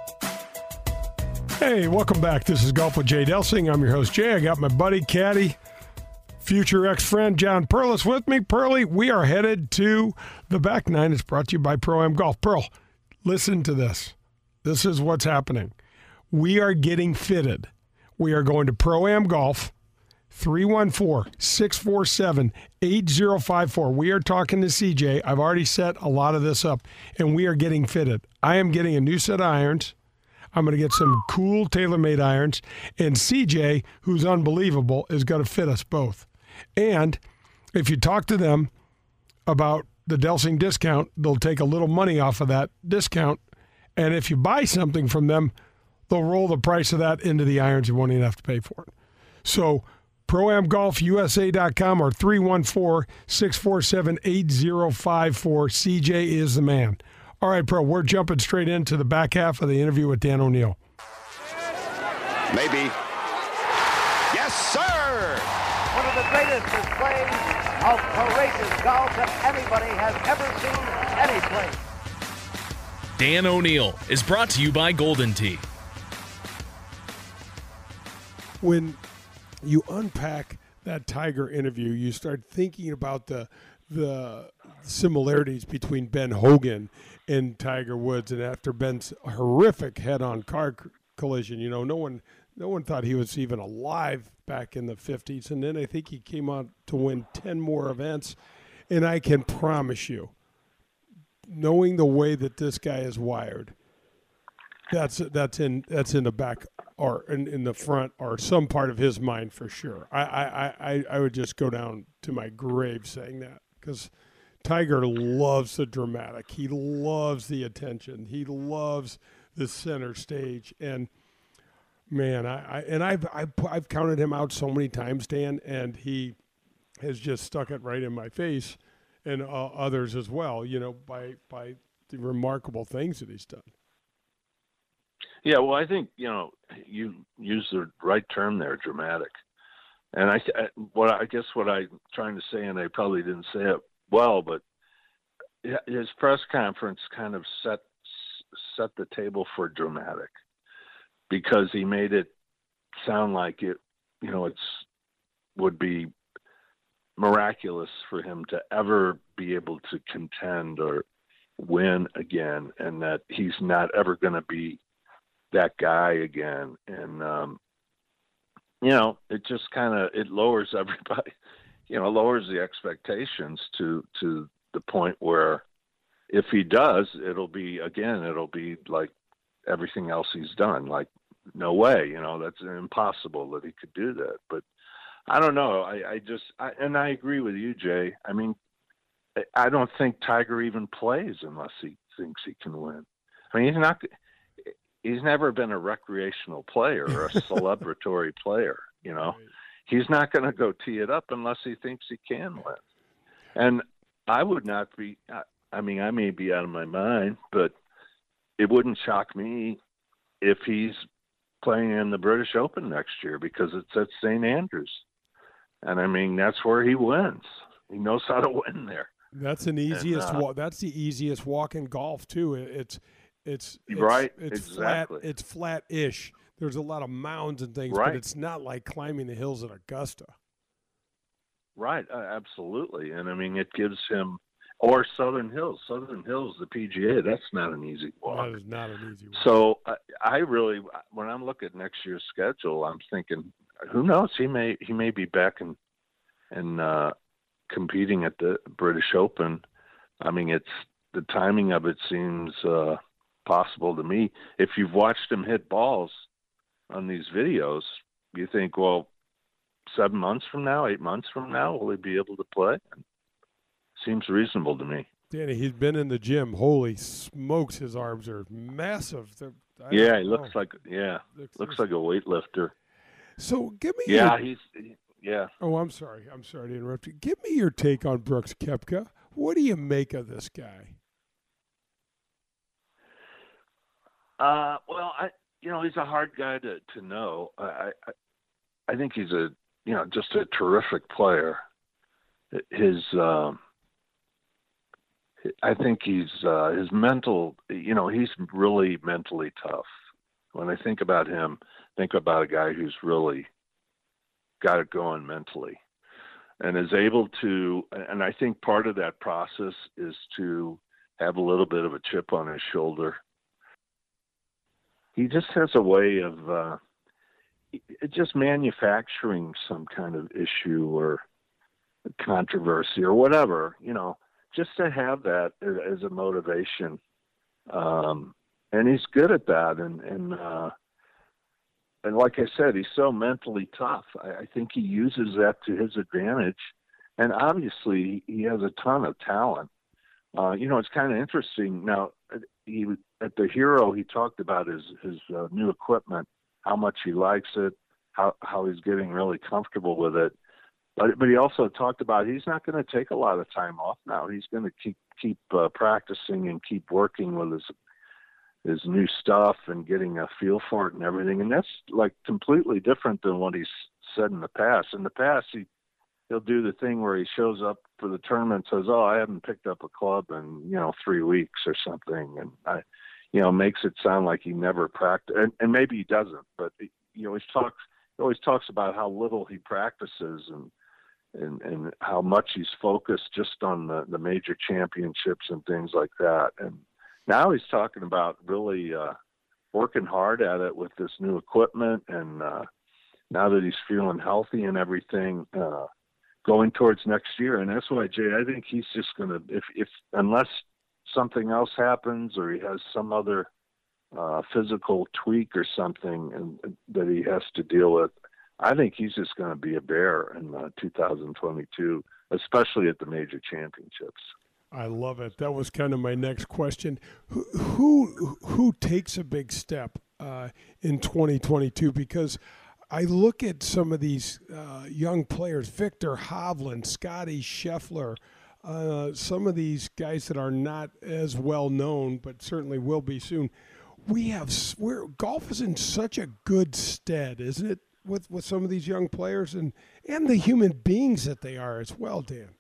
Hey, welcome back. This is Golf with Jay Delsing. I'm your host, Jay. I got my buddy, caddy, future ex-friend John Perlis with me. Pearly, we are headed to the Back Nine. It's brought to you by Pro-Am Golf. Pearl, listen to this. This is what's happening. We are getting fitted. We are going to Pro-Am Golf, three one four, six four seven, eight zero five four. We are talking to C J. I've already set a lot of this up, and we are getting fitted. I am getting a new set of irons. I'm going to get some cool TaylorMade irons, and C J, who's unbelievable, is going to fit us both. And if you talk to them about the Delsing discount, they'll take a little money off of that discount. And if you buy something from them, they'll roll the price of that into the irons. You won't even have to pay for it. So pro am golf u s a dot com or three one four, six four seven, eight zero five four. C J is the man. All right, Pro, we're jumping straight into the back half of the interview with Dan O'Neill. Maybe. Yes, sir! One of the greatest displays of courageous golf that anybody has ever seen any place. Dan O'Neill is brought to you by Golden Tee. When you unpack that Tiger interview, you start thinking about the the similarities between Ben Hogan and Tiger Woods, and after Ben's horrific head-on car collision, you know, no one no one thought he was even alive back in the fifties, and then I think he came out to win ten more events, and I can promise you, knowing the way that this guy is wired, that's that's in that's in the back or in, in the front or some part of his mind for sure. I I, I, I would just go down to my grave saying that, because Tiger loves the dramatic. He loves the attention. He loves the center stage. And man, I, I and I've, I've I've counted him out so many times, Dan, and he has just stuck it right in my face, and uh, others as well. You know, by by the remarkable things that he's done. Yeah, well, I think, you know, you use the right term there, dramatic. And I, what I guess what I'm trying to say, and I probably didn't say it well, but his press conference kind of set set the table for dramatic, because he made it sound like it, you know, it's would be miraculous for him to ever be able to contend or win again, and that he's not ever going to be that guy again. And um you know, it just kind of it lowers everybody, you know, lowers the expectations to to the point where if he does, it'll be again it'll be like everything else he's done, like no way, you know, that's impossible that he could do that. But I don't know, I, I just I, and I agree with you, Jay. I mean, I don't think Tiger even plays unless he thinks he can win. I mean, he's not. He's never been a recreational player or a celebratory player. You know, right. He's not going to go tee it up unless he thinks he can win. And I would not be. I mean, I may be out of my mind, but it wouldn't shock me if he's playing in the British Open next year because it's at Saint Andrews. And I mean, that's where he wins. He knows how to win there. That's an easiest. And, uh, wa- that's the easiest walk in golf too. It's, it's, it's right. It's exactly. flat. It's flat-ish. There's a lot of mounds and things, right. but it's not like climbing the hills at Augusta. Right. Uh, absolutely. And I mean, it gives him, or Southern Hills. Southern Hills, the P G A. That's not an easy walk. That is not an easy walk. So I, I really, when I'm looking at next year's schedule, I'm thinking, who knows? He may he may be back and and uh, competing at the British Open. I mean, it's the timing of it seems uh, possible to me. If you've watched him hit balls on these videos, you think, well, seven months from now, eight months from now, will he be able to play? Seems reasonable to me. Danny, he's been in the gym. Holy smokes, his arms are massive. Yeah, he looks like yeah, looks, looks like a weightlifter. So give me yeah, your, he's yeah. Oh, I'm sorry. I'm sorry to interrupt you. Give me your take on Brooks Koepka. What do you make of this guy? Uh, well, I you know he's a hard guy to to know. I I, I think he's a you know just a terrific player. His um, I think he's uh, his mental. You know, he's really mentally tough. When I think about him, think about a guy who's really got it going mentally and is able to, and I think part of that process is to have a little bit of a chip on his shoulder. He just has a way of uh, just manufacturing some kind of issue or controversy or whatever, you know, just to have that as a motivation. Um, and he's good at that. And, and, uh, and like I said, he's so mentally tough. I, I think he uses that to his advantage. And obviously he has a ton of talent. Uh, you know, it's kind of interesting. Now, he at the Hero, he talked about his, his uh, new equipment, how much he likes it, how, how he's getting really comfortable with it. But, but he also talked about he's not going to take a lot of time off now. He's going to keep keep uh, practicing and keep working with his his new stuff and getting a feel for it and everything. And that's like completely different than what he's said in the past. In the past, he he'll do the thing where he shows up for the tournament and says, "Oh, I haven't picked up a club in you know three weeks or something," and I, you know, makes it sound like he never practiced. And, and maybe he doesn't, but he, he always talks he always talks about how little he practices and. And, and how much he's focused just on the, the major championships and things like that. And now he's talking about really uh, working hard at it with this new equipment. And uh, now that he's feeling healthy and everything, uh, going towards next year. And that's why, Jay, I think he's just going to, if, if unless something else happens or he has some other uh, physical tweak or something and, that he has to deal with, I think he's just going to be a bear in uh, two thousand twenty-two, especially at the major championships. I love it. That was kind of my next question. Who who, who takes a big step uh, in twenty twenty-two? Because I look at some of these uh, young players, Victor Hovland, Scotty Scheffler, uh, some of these guys that are not as well known, but certainly will be soon. We have we're, golf is in such a good stead, isn't it? With, with some of these young players and, and the human beings that they are as well, Dan.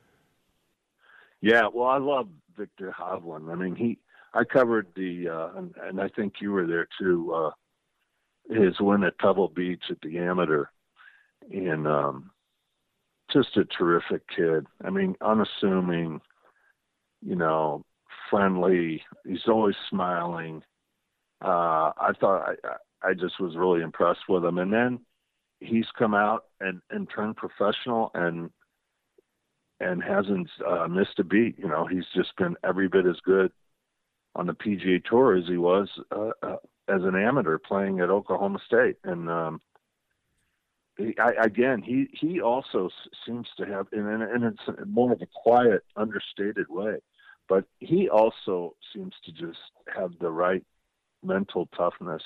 Yeah, well, I love Victor Hovland. I mean, he I covered the, uh, and, and I think you were there too, uh, his win at Pebble Beach at the Amateur. And um, just a terrific kid. I mean, unassuming, you know, friendly. He's always smiling. Uh, I thought I, I I just was really impressed with him. And then he's come out and, and turned professional and and hasn't uh, missed a beat. You know, he's just been every bit as good on the P G A Tour as he was uh, uh, as an amateur playing at Oklahoma State. And um, he, I, again, he, he also seems to have, and, and it's more of a quiet, understated way, but he also seems to just have the right mental toughness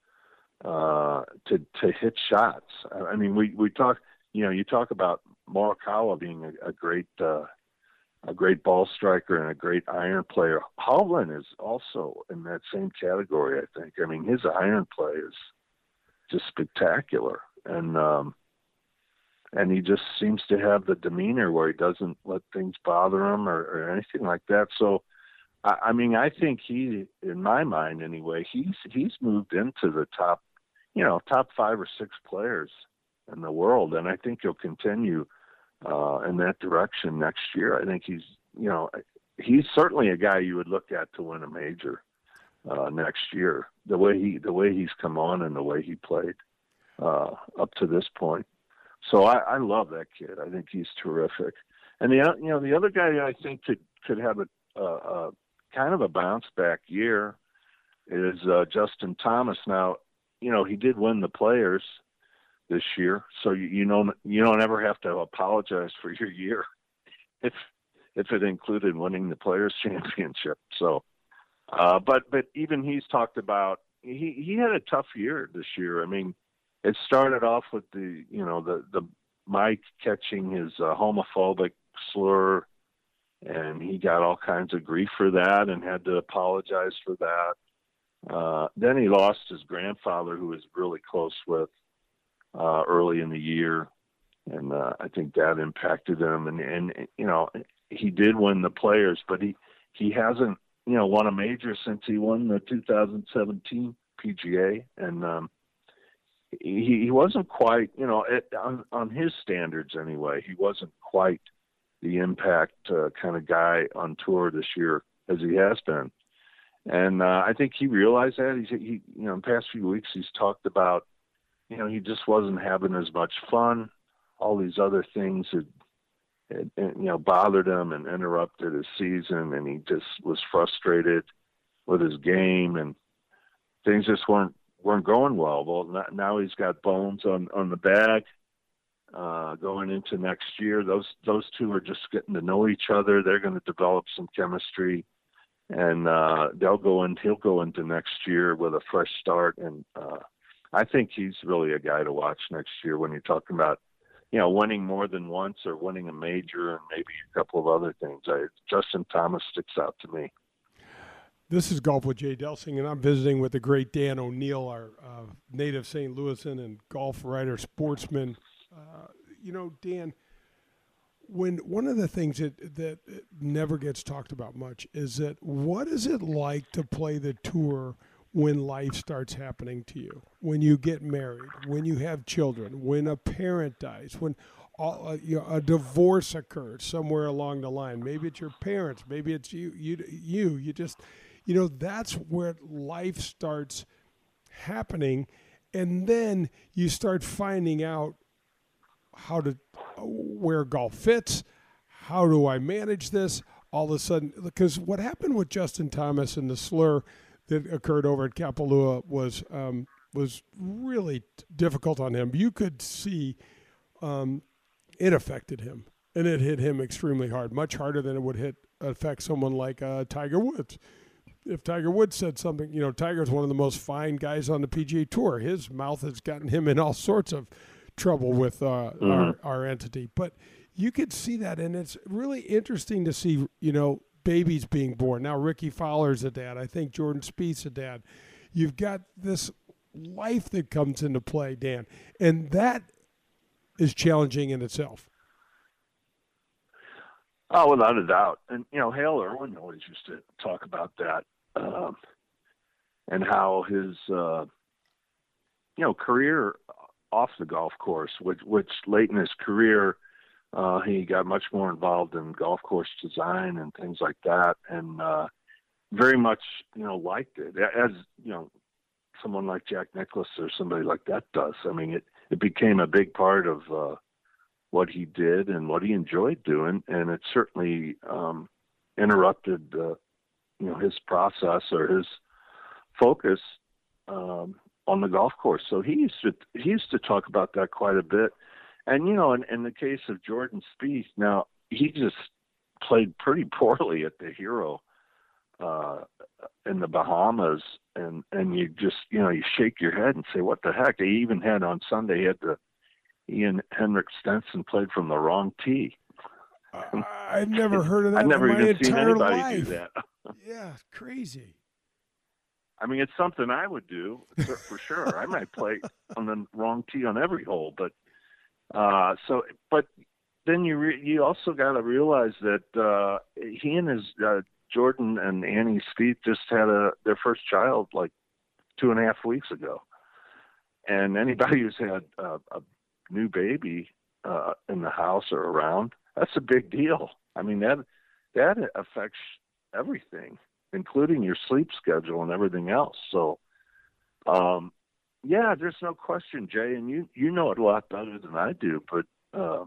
uh, to to hit shots. I mean, we, we talk, you know, you talk about Morikawa being a, a great uh, a great ball striker and a great iron player. Hovland is also in that same category, I think. I mean, his iron play is just spectacular, and um, and he just seems to have the demeanor where he doesn't let things bother him or, or anything like that. So, I, I mean, I think he, in my mind anyway, he's he's moved into the top, you know, top five or six players in the world, and I think he'll continue uh, in that direction next year. I think he's, you know, he's certainly a guy you would look at to win a major uh, next year. The way he, the way he's come on and the way he played uh, up to this point. So I, I love that kid. I think he's terrific. And the, you know, the other guy I think could could have a, a, a kind of a bounce back year is uh, Justin Thomas. Now, you know, he did win the Players this year, so you, you know you don't ever have to apologize for your year if if it included winning the Players Championship. So, uh, but but even he's talked about he he had a tough year this year. I mean, it started off with the you know the the Mike catching his uh, homophobic slur, and he got all kinds of grief for that and had to apologize for that. Uh, then he lost his grandfather, who was really close with. Uh, early in the year, and uh, I think that impacted him. And, and you know, he did win the Players, but he, he hasn't, you know, won a major since he won the two thousand seventeen P G A. And um, he, he wasn't quite, you know, it, on, on his standards anyway, he wasn't quite the impact uh, kind of guy on tour this year as he has been. And uh, I think he realized that. He's, he, you know, in the past few weeks, he's talked about, you know, he just wasn't having as much fun. All these other things had, had, you know, bothered him and interrupted his season, and he just was frustrated with his game, and things just weren't weren't going well. Well, now he's got bones on, on the bag uh, going into next year. Those those two are just getting to know each other. They're going to develop some chemistry, and uh, they'll go in. He'll go into next year with a fresh start, and uh, I think he's really a guy to watch next year when you're talking about, you know, winning more than once or winning a major and maybe a couple of other things. I, Justin Thomas sticks out to me. This is Golf with Jay Delsing, and I'm visiting with the great Dan O'Neill, our uh, native Saint Louisan and golf writer, sportsman. Uh, you know, Dan, when one of the things that, that never gets talked about much is that what is it like to play the tour when life starts happening to you, when you get married, when you have children, when a parent dies, when all, uh, you know, a divorce occurs somewhere along the line. Maybe it's your parents, maybe it's you, you, you, you just, you know, that's where life starts happening. And then you start finding out how to, where golf fits, how do I manage this? All of a sudden, because what happened with Justin Thomas and the slur that occurred over at Kapalua was um, was really t- difficult on him. You could see um, it affected him, and it hit him extremely hard, much harder than it would hit affect someone like uh, Tiger Woods. If Tiger Woods said something, you know, Tiger's one of the most fine guys on the P G A Tour. His mouth has gotten him in all sorts of trouble with uh, mm-hmm. our, our entity. But you could see that, and it's really interesting to see, you know, babies being born. Now Ricky Fowler's a dad. I think Jordan Spieth's a dad. You've got this life that comes into play, Dan, and that is challenging in itself. Oh, without a doubt. And, you know, Hale Irwin always used to talk about that um, and how his, uh, you know, career off the golf course, which, which late in his career, Uh, he got much more involved in golf course design and things like that, and uh, very much, you know, liked it, as, you know, someone like Jack Nicklaus or somebody like that does. I mean, it, it became a big part of uh, what he did and what he enjoyed doing, and it certainly um, interrupted, uh, you know, his process or his focus um, on the golf course. So he used to he used to talk about that quite a bit. And, you know, in, in the case of Jordan Spieth, now he just played pretty poorly at the Hero uh, in the Bahamas, and and you just you know you shake your head and say, what the heck? They even had on Sunday he had the Ian Henrik Stenson played from the wrong tee. Uh, I've never heard of that. I've never in my even seen anybody life. do that. Yeah, crazy. I mean, it's something I would do for sure. I might play on the wrong tee on every hole, but uh, so, but then you re- you also got to realize that uh, he and his uh, Jordan and Annie Spieth just had a their first child like two and a half weeks ago, and anybody who's had a, a new baby uh, in the house or around, that's a big deal. I mean that that affects everything, including your sleep schedule and everything else. So, um, yeah, there's no question, Jay, and you, you know it a lot better than I do, but uh,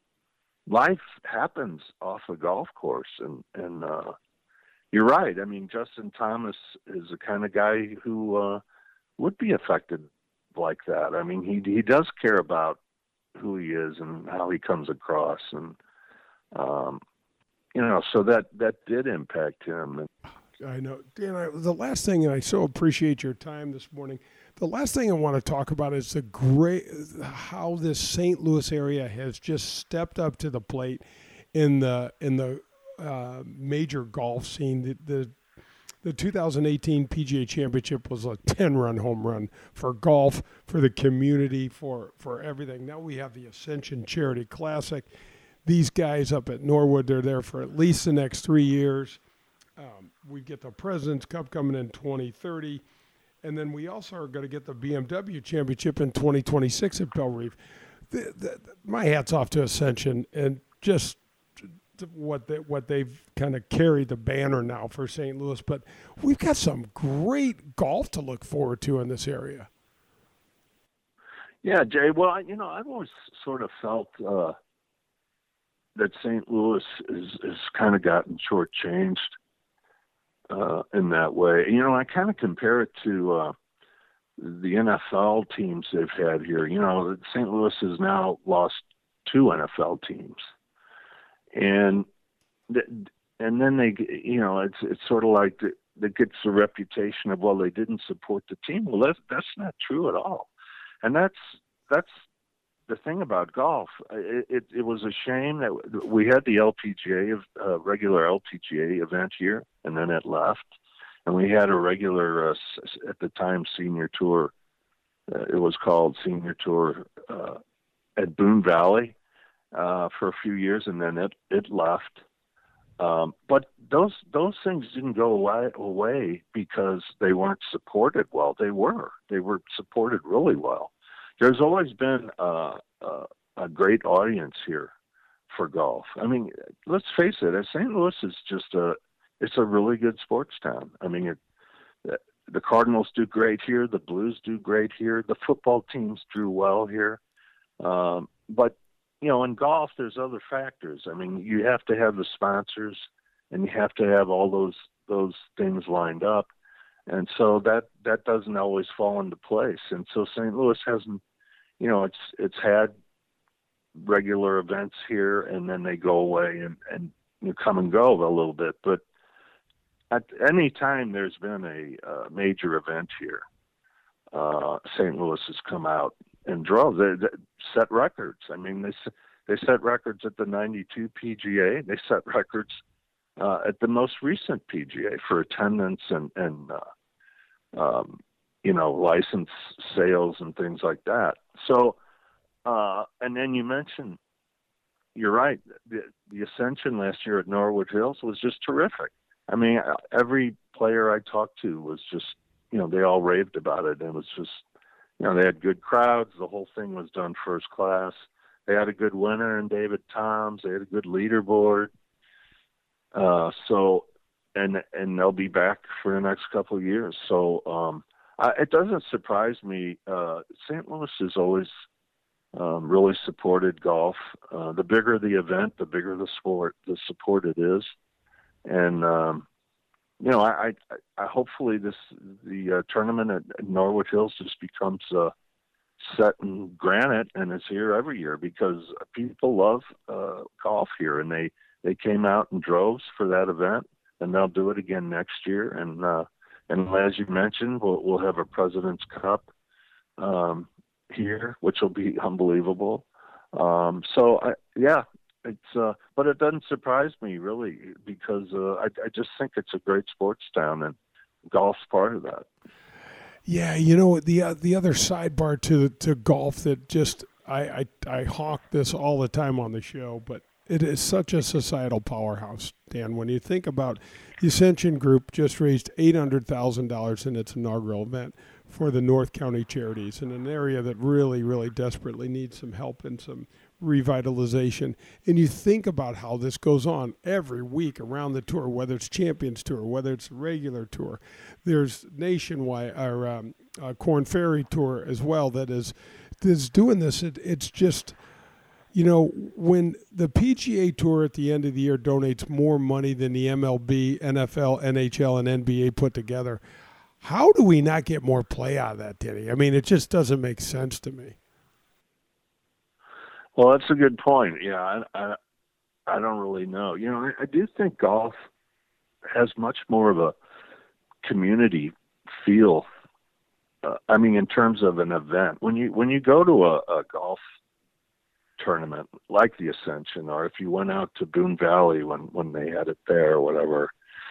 life happens off a golf course, and, and uh, you're right. I mean, Justin Thomas is the kind of guy who uh, would be affected like that. I mean, he he does care about who he is and how he comes across, and um, you know, so that, that did impact him. And, I know, Dan. I, the last thing, and I so appreciate your time this morning. The last thing I want to talk about is the great how this Saint Louis area has just stepped up to the plate in the in the uh, major golf scene. The, the the two thousand eighteen P G A Championship was a ten-run home run for golf, for the community, for for everything. Now we have the Ascension Charity Classic. These guys up at Norwood, they're there for at least the next three years. Um, we get the President's Cup coming in twenty thirty, and then we also are going to get the B M W Championship in twenty twenty-six at Bellerive. The, the, my hat's off to Ascension and just what they, what they've kind of carried the banner now for Saint Louis. But we've got some great golf to look forward to in this area. Yeah, Jay. Well, you know, I've always sort of felt uh, that Saint Louis is, is kind of gotten shortchanged uh, in that way. You know, I kind of compare it to uh, the N F L teams they've had here. You know, Saint Louis has now lost two N F L teams. And and then they, you know, it's it's sort of like the, that gets the reputation of, well, they didn't support the team. Well, that's that's not true at all, and that's that's the thing about golf. It it, it was a shame that we had the L P G A uh, regular L P G A event here, and then it left, and we had a regular uh, at the time senior tour. Uh, it was called Senior Tour uh, at Boone Valley. Uh, for a few years, and then it, it left. Um, but those those things didn't go away, away because they weren't supported well. They were. They were supported really well. There's always been uh, uh, a great audience here for golf. I mean, let's face it, Saint Louis is just a, it's a really good sports town. I mean, it, the Cardinals do great here. The Blues do great here. The football teams do well here. Um, but you know, in golf, there's other factors. I mean, you have to have the sponsors, and you have to have all those those things lined up, and so that that doesn't always fall into place. And so Saint Louis hasn't, you know, it's it's had regular events here, and then they go away and and you come and go a little bit. But at any time there's been a uh, major event here, uh, Saint Louis has come out and drove. They, they set records. I mean, they they set records at the ninety-two P G A. They set records uh, at the most recent P G A for attendance and and uh, um, you know, license sales and things like that. So, uh, and then you mentioned, you're right. The, the Ascension last year at Norwood Hills was just terrific. I mean, every player I talked to was just, you know, they all raved about it. And it was just, you know, they had good crowds. The whole thing was done first class. They had a good winner in David Toms. They had a good leaderboard. Uh, so, and and they'll be back for the next couple of years. So um, I, it doesn't surprise me. Uh, Saint Louis has always um, really supported golf. Uh, the bigger the event, the bigger the sport, the support it is. And um, you know, I, I, I hopefully this the uh, tournament at, at Norwood Hills just becomes uh, set in granite and it's here every year because people love uh, golf here and they, they came out in droves for that event, and they'll do it again next year. And uh, and as you mentioned, we'll we'll have a President's Cup um, here, which will be unbelievable. Um, so I, yeah, it's uh, but it doesn't surprise me really, because uh, I, I just think it's a great sports town, and golf's part of that. Yeah, you know, the uh, the other sidebar to to golf that just I, I I hawk this all the time on the show, but it is such a societal powerhouse, Dan. When you think about the Ascension Group, just raised eight hundred thousand dollars in its inaugural event for the North County Charities in an area that really, really desperately needs some help and some revitalization. And you think about how this goes on every week around the tour, whether it's Champions Tour, whether it's regular tour. There's Nationwide or um, uh, Corn Ferry Tour as well that is, is doing this. It, it's just, you know, when the P G A Tour at the end of the year donates more money than the M L B, N F L, N H L, and N B A put together, how do we not get more play out of that, Denny? I mean, it just doesn't make sense to me. Well, that's a good point. Yeah, I, I, I don't really know. You know, I, I do think golf has much more of a community feel. Uh, I mean, in terms of an event, when you when you go to a, a golf tournament like the Ascension, or if you went out to Boone Valley when, when they had it there or whatever,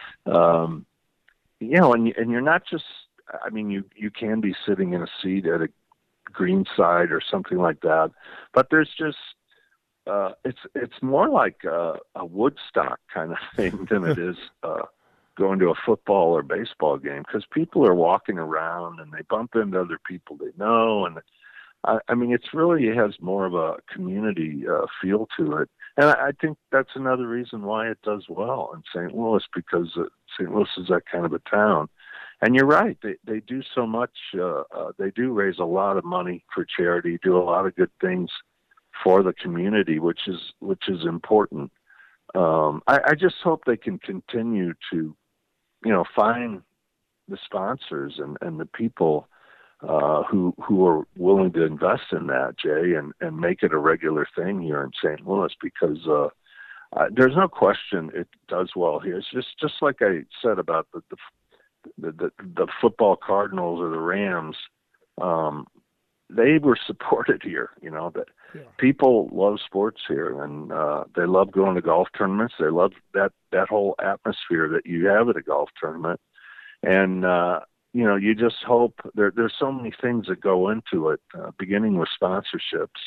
um, you know, and, and you're not just, I mean, you, you can be sitting in a seat at a green side or something like that, but there's just, uh, it's, it's more like a, a Woodstock kind of thing than it is uh, going to a football or baseball game, because people are walking around and they bump into other people they know. And I, I mean, it's really, it has more of a community uh, feel to it. And I, I think that's another reason why it does well in Saint Louis, because uh, Saint Louis is that kind of a town. And you're right, they they do so much. Uh, uh, they do raise a lot of money for charity, do a lot of good things for the community, which is which is important. Um, I, I just hope they can continue to, you know, find the sponsors and, and the people uh, who who are willing to invest in that, Jay, and, and make it a regular thing here in Saint Louis, because uh, uh, there's no question it does well here. It's just just like I said about the the The, the, the football Cardinals or the Rams, um, they were supported here. You know, that yeah. People love sports here, and uh, they love going to golf tournaments. They love that, that whole atmosphere that you have at a golf tournament. And, uh, you know, you just hope there, there's so many things that go into it, uh, beginning with sponsorships.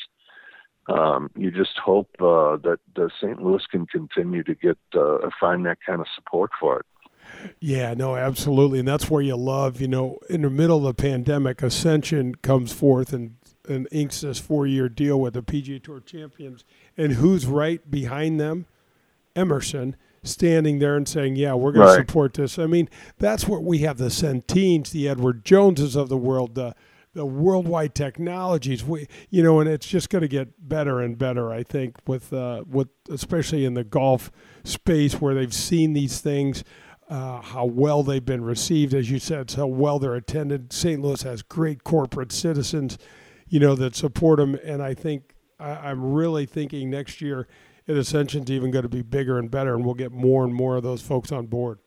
Um, you just hope uh, that the Saint Louis can continue to get uh, find that kind of support for it. Yeah, no, absolutely. And that's where you love, you know, in the middle of the pandemic, Ascension comes forth and, and inks this four-year deal with the P G A Tour champions. And who's right behind them? Emerson, standing there and saying, yeah, we're going right. to support this. I mean, that's what we have, the Centenes, the Edward Joneses of the world, the the worldwide technologies. We, you know, and it's just going to get better and better, I think, with, uh, with especially in the golf space where they've seen these things. Uh, how well they've been received, as you said, how well they're attended. Saint Louis has great corporate citizens, you know, that support them. And I think I, I'm really thinking next year at Ascension's even going to be bigger and better, and we'll get more and more of those folks on board.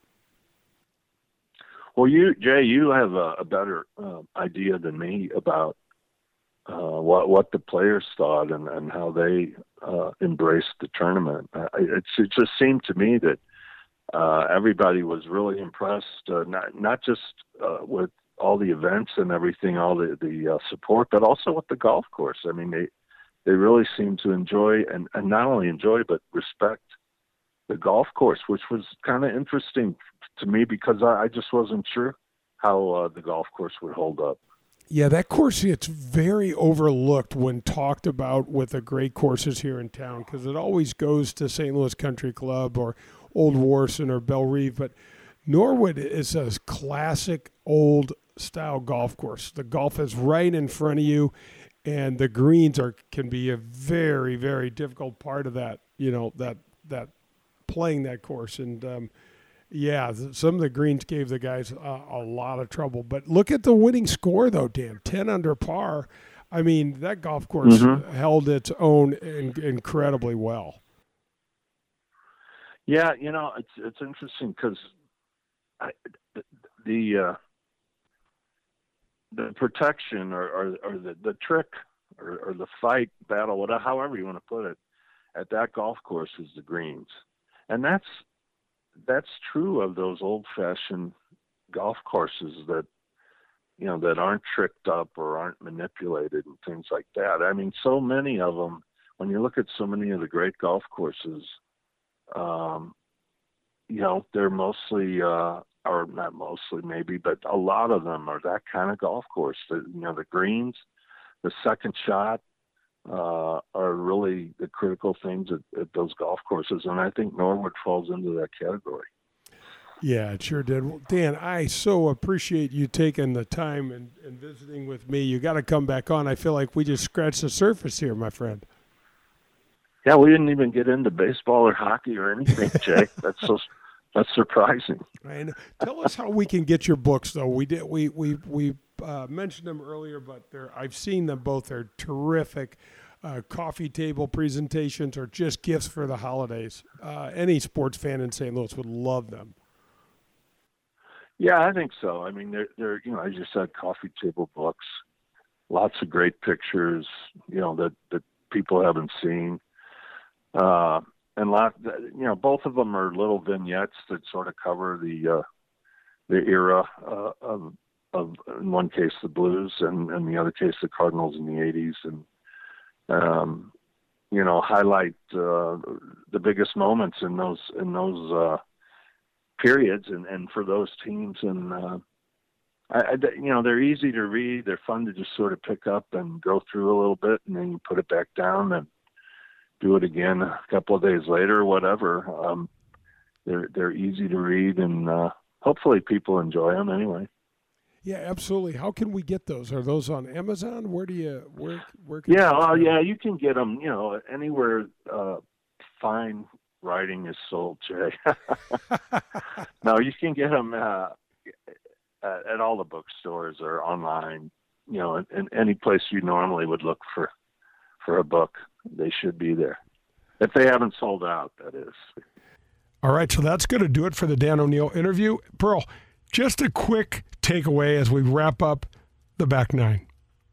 Well, you, Jay, you have a, a better uh, idea than me about uh, what what the players thought and, and how they uh, embraced the tournament. Uh, it's, it just seemed to me that Uh, everybody was really impressed, uh, not not just uh, with all the events and everything, all the the uh, support, but also with the golf course. I mean, they they really seemed to enjoy and, and not only enjoy but respect the golf course, which was kind of interesting to me, because I, I just wasn't sure how uh, the golf course would hold up. Yeah, that course gets very overlooked when talked about with the great courses here in town, because it always goes to Saint Louis Country Club or Old Warson or Belle Reve, but Norwood is a classic old style golf course. The golf is right in front of you, and the greens are can be a very, very difficult part of that, you know, that that playing that course. And um, yeah, some of the greens gave the guys a, a lot of trouble. But look at the winning score, though, Dan, ten under par. I mean, that golf course mm-hmm. held its own in, incredibly well. Yeah, you know, it's it's interesting because the the, uh, the protection or, or, or the, the trick or, or the fight battle, whatever, however you want to put it, at that golf course is the greens, and that's that's true of those old-fashioned golf courses that you know that aren't tricked up or aren't manipulated and things like that. I mean, so many of them. When you look at so many of the great golf courses, um, you know, they're mostly, uh, or not mostly maybe, but a lot of them are that kind of golf course. The, you know, the greens, the second shot uh, are really the critical things at, at those golf courses. And I think Norwood falls into that category. Yeah, it sure did. Well, Dan, I so appreciate you taking the time and, and visiting with me. You got to come back on. I feel like we just scratched the surface here, my friend. Yeah, we didn't even get into baseball or hockey or anything, Jay. That's so that's surprising. And tell us how we can get your books, though. We did we we we uh, mentioned them earlier, but they're I've seen them both. They're terrific. Uh, coffee table presentations or just gifts for the holidays. Uh, any sports fan in Saint Louis would love them. Yeah, I think so. I mean, they're they're you know, as you said, coffee table books. Lots of great pictures, you know, that that people haven't seen. Uh, and lot, you know, both of them are little vignettes that sort of cover the uh, the era uh, of, of, in one case, the Blues, and in the other case, the Cardinals in the eighties, and um, you know, highlight uh, the biggest moments in those in those uh, periods, and, and for those teams. And uh, I, I, you know, they're easy to read. They're fun to just sort of pick up and go through a little bit, and then you put it back down and do it again a couple of days later or whatever. Um, they're they're easy to read, and uh, hopefully people enjoy them anyway. Yeah, absolutely. How can we get those? Are those on Amazon? Where do you where where? Can yeah, you well, yeah, you can get them. You know, anywhere uh, fine writing is sold, Jay. No, you can get them uh, at all the bookstores or online. You know, in, in any place you normally would look for for a book. They should be there. If they haven't sold out, that is. All right, so that's going to do it for the Dan O'Neill interview. Pearl, just a quick takeaway as we wrap up the back nine.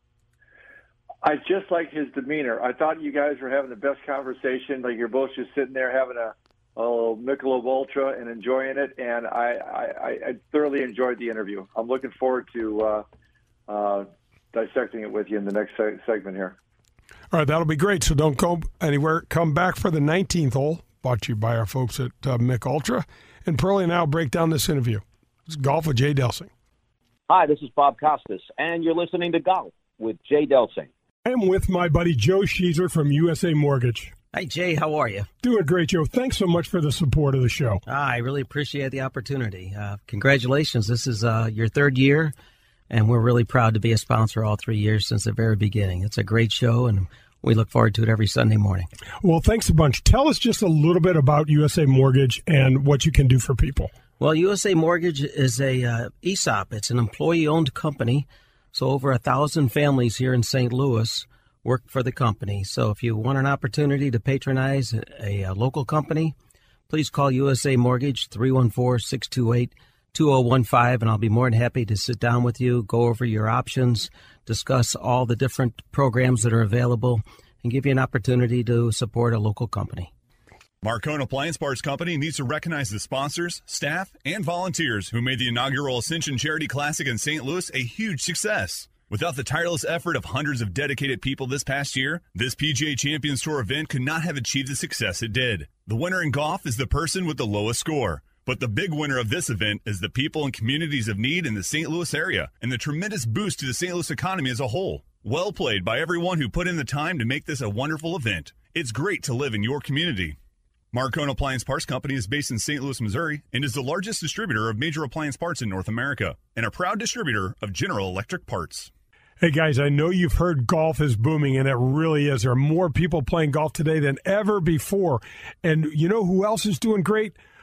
I just like his demeanor. I thought you guys were having the best conversation. Like you're both just sitting there having a, a little Michelob Ultra and enjoying it. And I, I, I thoroughly enjoyed the interview. I'm looking forward to uh, uh, dissecting it with you in the next se- segment here. All right, that'll be great. So don't go anywhere. Come back for the nineteenth hole, brought to you by our folks at uh, Mich Ultra. And Pearlie and I will break down this interview. It's Golf with Jay Delsing. Hi, this is Bob Costas, and you're listening to Golf with Jay Delsing. I am with my buddy Joe Sheezer from U S A Mortgage. Hi, Jay. How are you? Doing great, Joe. Thanks so much for the support of the show. Ah, I really appreciate the opportunity. Uh, congratulations. This is uh, your third year, and we're really proud to be a sponsor all three years since the very beginning. It's a great show, and we look forward to it every Sunday morning. Well, thanks a bunch. Tell us just a little bit about U S A Mortgage and what you can do for people. Well, U S A Mortgage is a uh, E S O P. It's an employee-owned company, so over a thousand families here in Saint Louis work for the company. So if you want an opportunity to patronize a, a local company, please call U S A Mortgage, three one four, six two eight, two zero one five, and I'll be more than happy to sit down with you, go over your options, discuss all the different programs that are available, and give you an opportunity to support a local company. Marcone Appliance Parts Company needs to recognize the sponsors, staff, and volunteers who made the inaugural Ascension Charity Classic in Saint Louis a huge success. Without the tireless effort of hundreds of dedicated people this past year, this P G A Champions Tour event could not have achieved the success it did. The winner in golf is the person with the lowest score. But the big winner of this event is the people and communities of need in the Saint Louis area and the tremendous boost to the Saint Louis economy as a whole. Well played by everyone who put in the time to make this a wonderful event. It's great to live in your community. Marcone Appliance Parts Company is based in Saint Louis, Missouri, and is the largest distributor of major appliance parts in North America and a proud distributor of General Electric parts. Hey, guys, I know you've heard golf is booming, and it really is. There are more people playing golf today than ever before. And you know who else is doing great?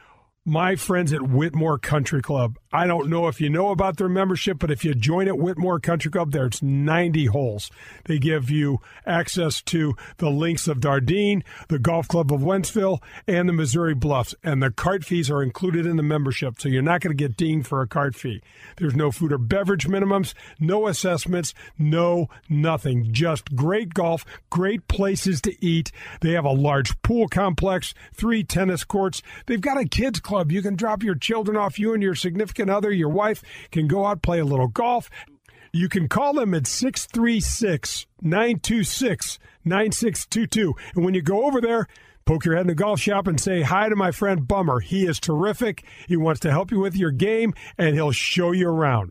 my friends at Whitmore Country Club. I don't know if you know about their membership, but if you join at Whitmore Country Club, there's ninety holes. They give you access to the Links of Dardenne, the Golf Club of Wentzville, and the Missouri Bluffs. And the cart fees are included in the membership, so you're not going to get dinged for a cart fee. There's no food or beverage minimums, no assessments, no nothing. Just great golf, great places to eat. They have a large pool complex, three tennis courts. They've got a kids club. You can drop your children off. You and your significant other, your wife, can go out, play a little golf. You can call them at six three six, nine two six, nine six two two. And when you go over there, poke your head in the golf shop and say hi to my friend Bummer. He is terrific. He wants to help you with your game, and he'll show you around.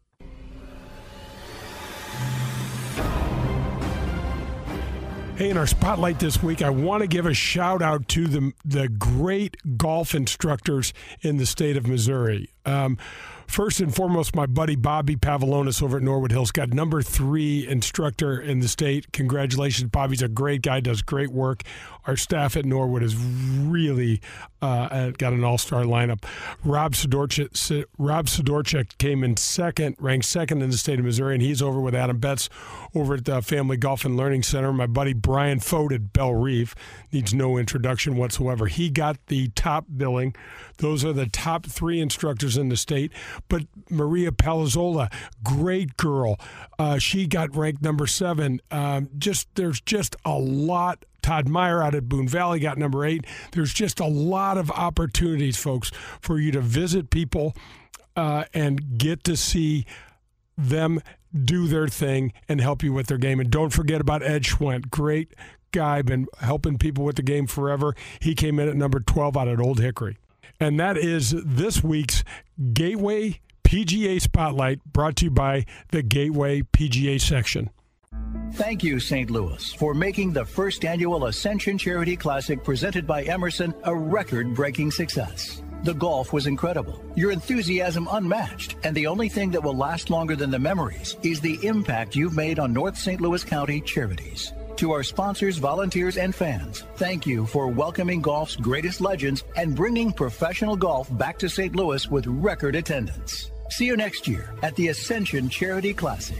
Hey, in our spotlight this week, I want to give a shout out to the the great golf instructors in the state of Missouri. Um, first and foremost, my buddy Bobby Pavlonis over at Norwood Hills got number three instructor in the state. Congratulations, Bobby's a great guy, does great work. Our staff at Norwood is really uh, got an all-star lineup. Rob Sidorchik, Rob Sidorchik came in second, ranked second in the state of Missouri, and he's over with Adam Betts over at the Family Golf and Learning Center. My buddy Brian Fote at Bell Reeve needs no introduction whatsoever. He got the top billing. Those are the top three instructors in the state. But Maria Palazzola, great girl. Uh, she got ranked number seven. Um, just there's just a lot. Todd Meyer out at Boone Valley got number eight. There's just a lot of opportunities, folks, for you to visit people uh, and get to see them do their thing and help you with their game. And don't forget about Ed Schwent. Great guy, been helping people with the game forever. He came in at number twelve out at Old Hickory. And that is this week's Gateway P G A Spotlight, brought to you by the Gateway P G A section. Thank you, Saint Louis, for making the first annual Ascension Charity Classic presented by Emerson a record-breaking success. The golf was incredible, your enthusiasm unmatched, and the only thing that will last longer than the memories is the impact you've made on North Saint Louis County charities. To our sponsors, volunteers, and fans, thank you for welcoming golf's greatest legends and bringing professional golf back to Saint Louis with record attendance. See you next year at the Ascension Charity Classic.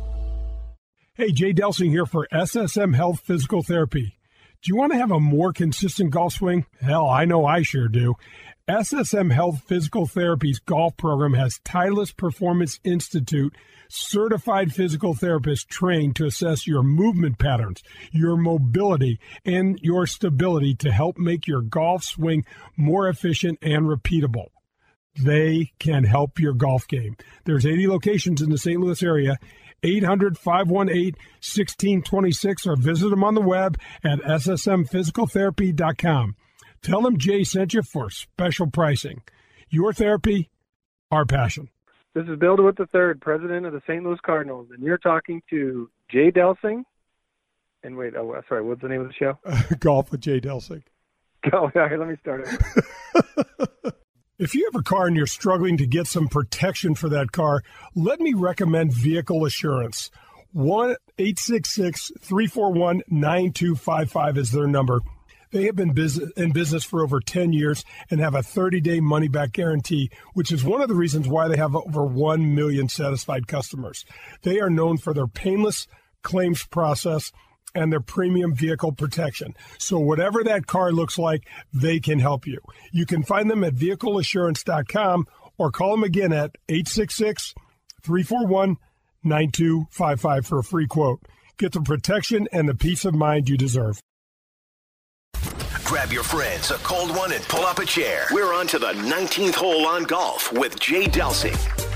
Hey, Jay Delsing here for S S M Health Physical Therapy. Do you want to have a more consistent golf swing? Hell, I know I sure do. S S M Health Physical Therapy's golf program has Titleist Performance Institute certified physical therapists trained to assess your movement patterns, your mobility, and your stability to help make your golf swing more efficient and repeatable. They can help your golf game. There's eighty locations in the Saint Louis area. eight hundred, five one eight, one six two six or visit them on the web at s s m physical therapy dot com. Tell them Jay sent you for special pricing. Your therapy, our passion. This is Bill DeWitt the third, president of the Saint Louis Cardinals, and you're talking to Jay Delsing. And wait, oh, sorry, what's the name of the show? Golf with Jay Delsing. Oh, all right, let me start it. If you have a car and you're struggling to get some protection for that car, let me recommend Vehicle Assurance. one eight six six, three four one, nine two five five is their number. They have been in business for over ten years and have a thirty-day money-back guarantee, which is one of the reasons why they have over one million satisfied customers. They are known for their painless claims process and their premium vehicle protection. So whatever that car looks like, they can help you. You can find them at vehicle assurance dot com or call them again at eight six six, three four one, nine two five five for a free quote. Get the protection and the peace of mind you deserve. Grab your friends, a cold one, and pull up a chair. We're on to the nineteenth hole on golf with Jay Delsing.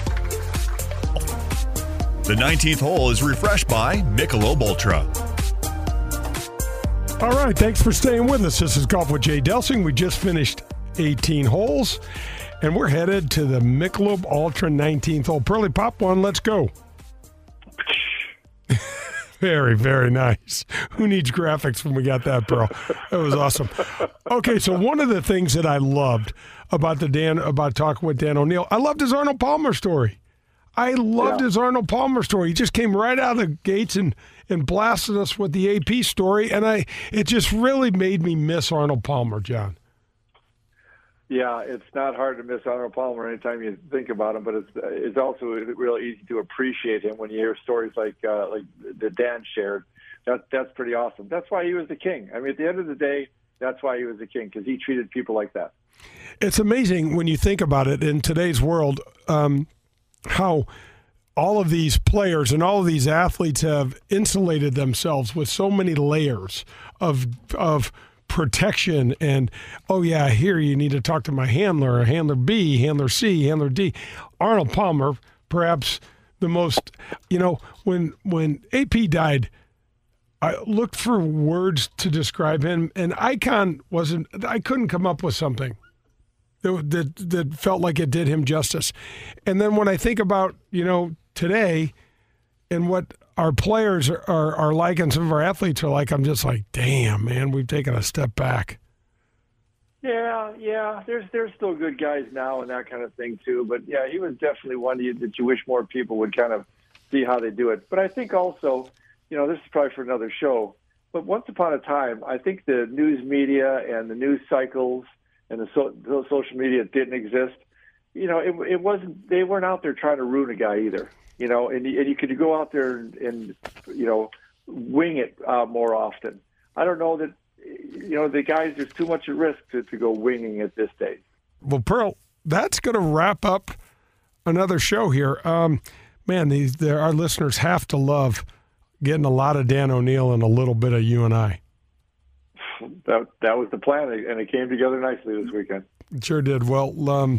The nineteenth hole is refreshed by Michelob Ultra. All right, thanks for staying with us. This is Golf with Jay Delsing. We just finished eighteen holes, and we're headed to the Michelob Ultra nineteenth hole. Pearly, pop one. Let's go. Very, very nice. Who needs graphics when we got that, Pearl? That was awesome. Okay, so one of the things that I loved about the Dan about talking with Dan O'Neill, I loved his Arnold Palmer story. I loved yeah. his Arnold Palmer story. He just came right out of the gates and, and blasted us with the A P story, and I it just really made me miss Arnold Palmer, John. Yeah, it's not hard to miss Arnold Palmer anytime you think about him, but it's it's also real easy to appreciate him when you hear stories like uh, like that Dan shared. That that's pretty awesome. That's why he was the king. I mean, at the end of the day, that's why he was the king, because he treated people like that. It's amazing when you think about it in today's world, um, how all of these players and all of these athletes have insulated themselves with so many layers of of protection. And, oh, yeah, here you need to talk to my handler, handler B, handler C, handler D. Arnold Palmer, perhaps the most, you know, when when A P died, I looked for words to describe him, and icon wasn't, I couldn't come up with something that, that, that felt like it did him justice. And then when I think about, you know, today and what our players are, are, are like and some of our athletes are like, I'm just like, damn, man, we've taken a step back. Yeah, yeah. There's there's still good guys now and that kind of thing too. But yeah, he was definitely one that you wish more people would kind of see how they do it. But I think also, you know, this is probably for another show, but once upon a time, I think the news media and the news cycles and the, so, the social media didn't exist. You know, it, it wasn't, they weren't out there trying to ruin a guy either. You know, and, and you could go out there and, and you know, wing it uh, more often. I don't know that, you know, the guys, there's too much at risk to, to go winging at this stage. Well, Pearl, that's going to wrap up another show here. Um, man, these our listeners have to love getting a lot of Dan O'Neill and a little bit of you and I. That that was the plan, and it came together nicely this weekend. It sure did. Well, um,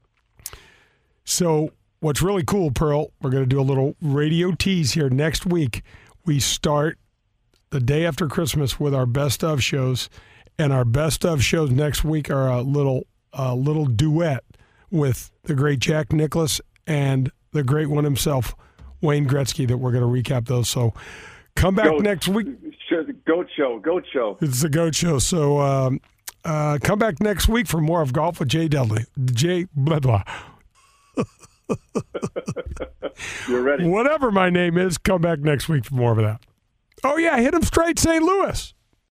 so what's really cool, Pearl, we're going to do a little radio tease here. Next week, we start the day after Christmas with our best of shows, and our best of shows next week are a little a little duet with the great Jack Nicklaus and the great one himself, Wayne Gretzky, that we're going to recap those. So come back Goat, next week. Goat show, goat show. It's the goat show. So um, uh, come back next week for more of Golf with Jay Dudley. Jay blah blah. You're ready. Whatever my name is, come back next week for more of that. Oh, yeah, hit him straight, Saint Louis.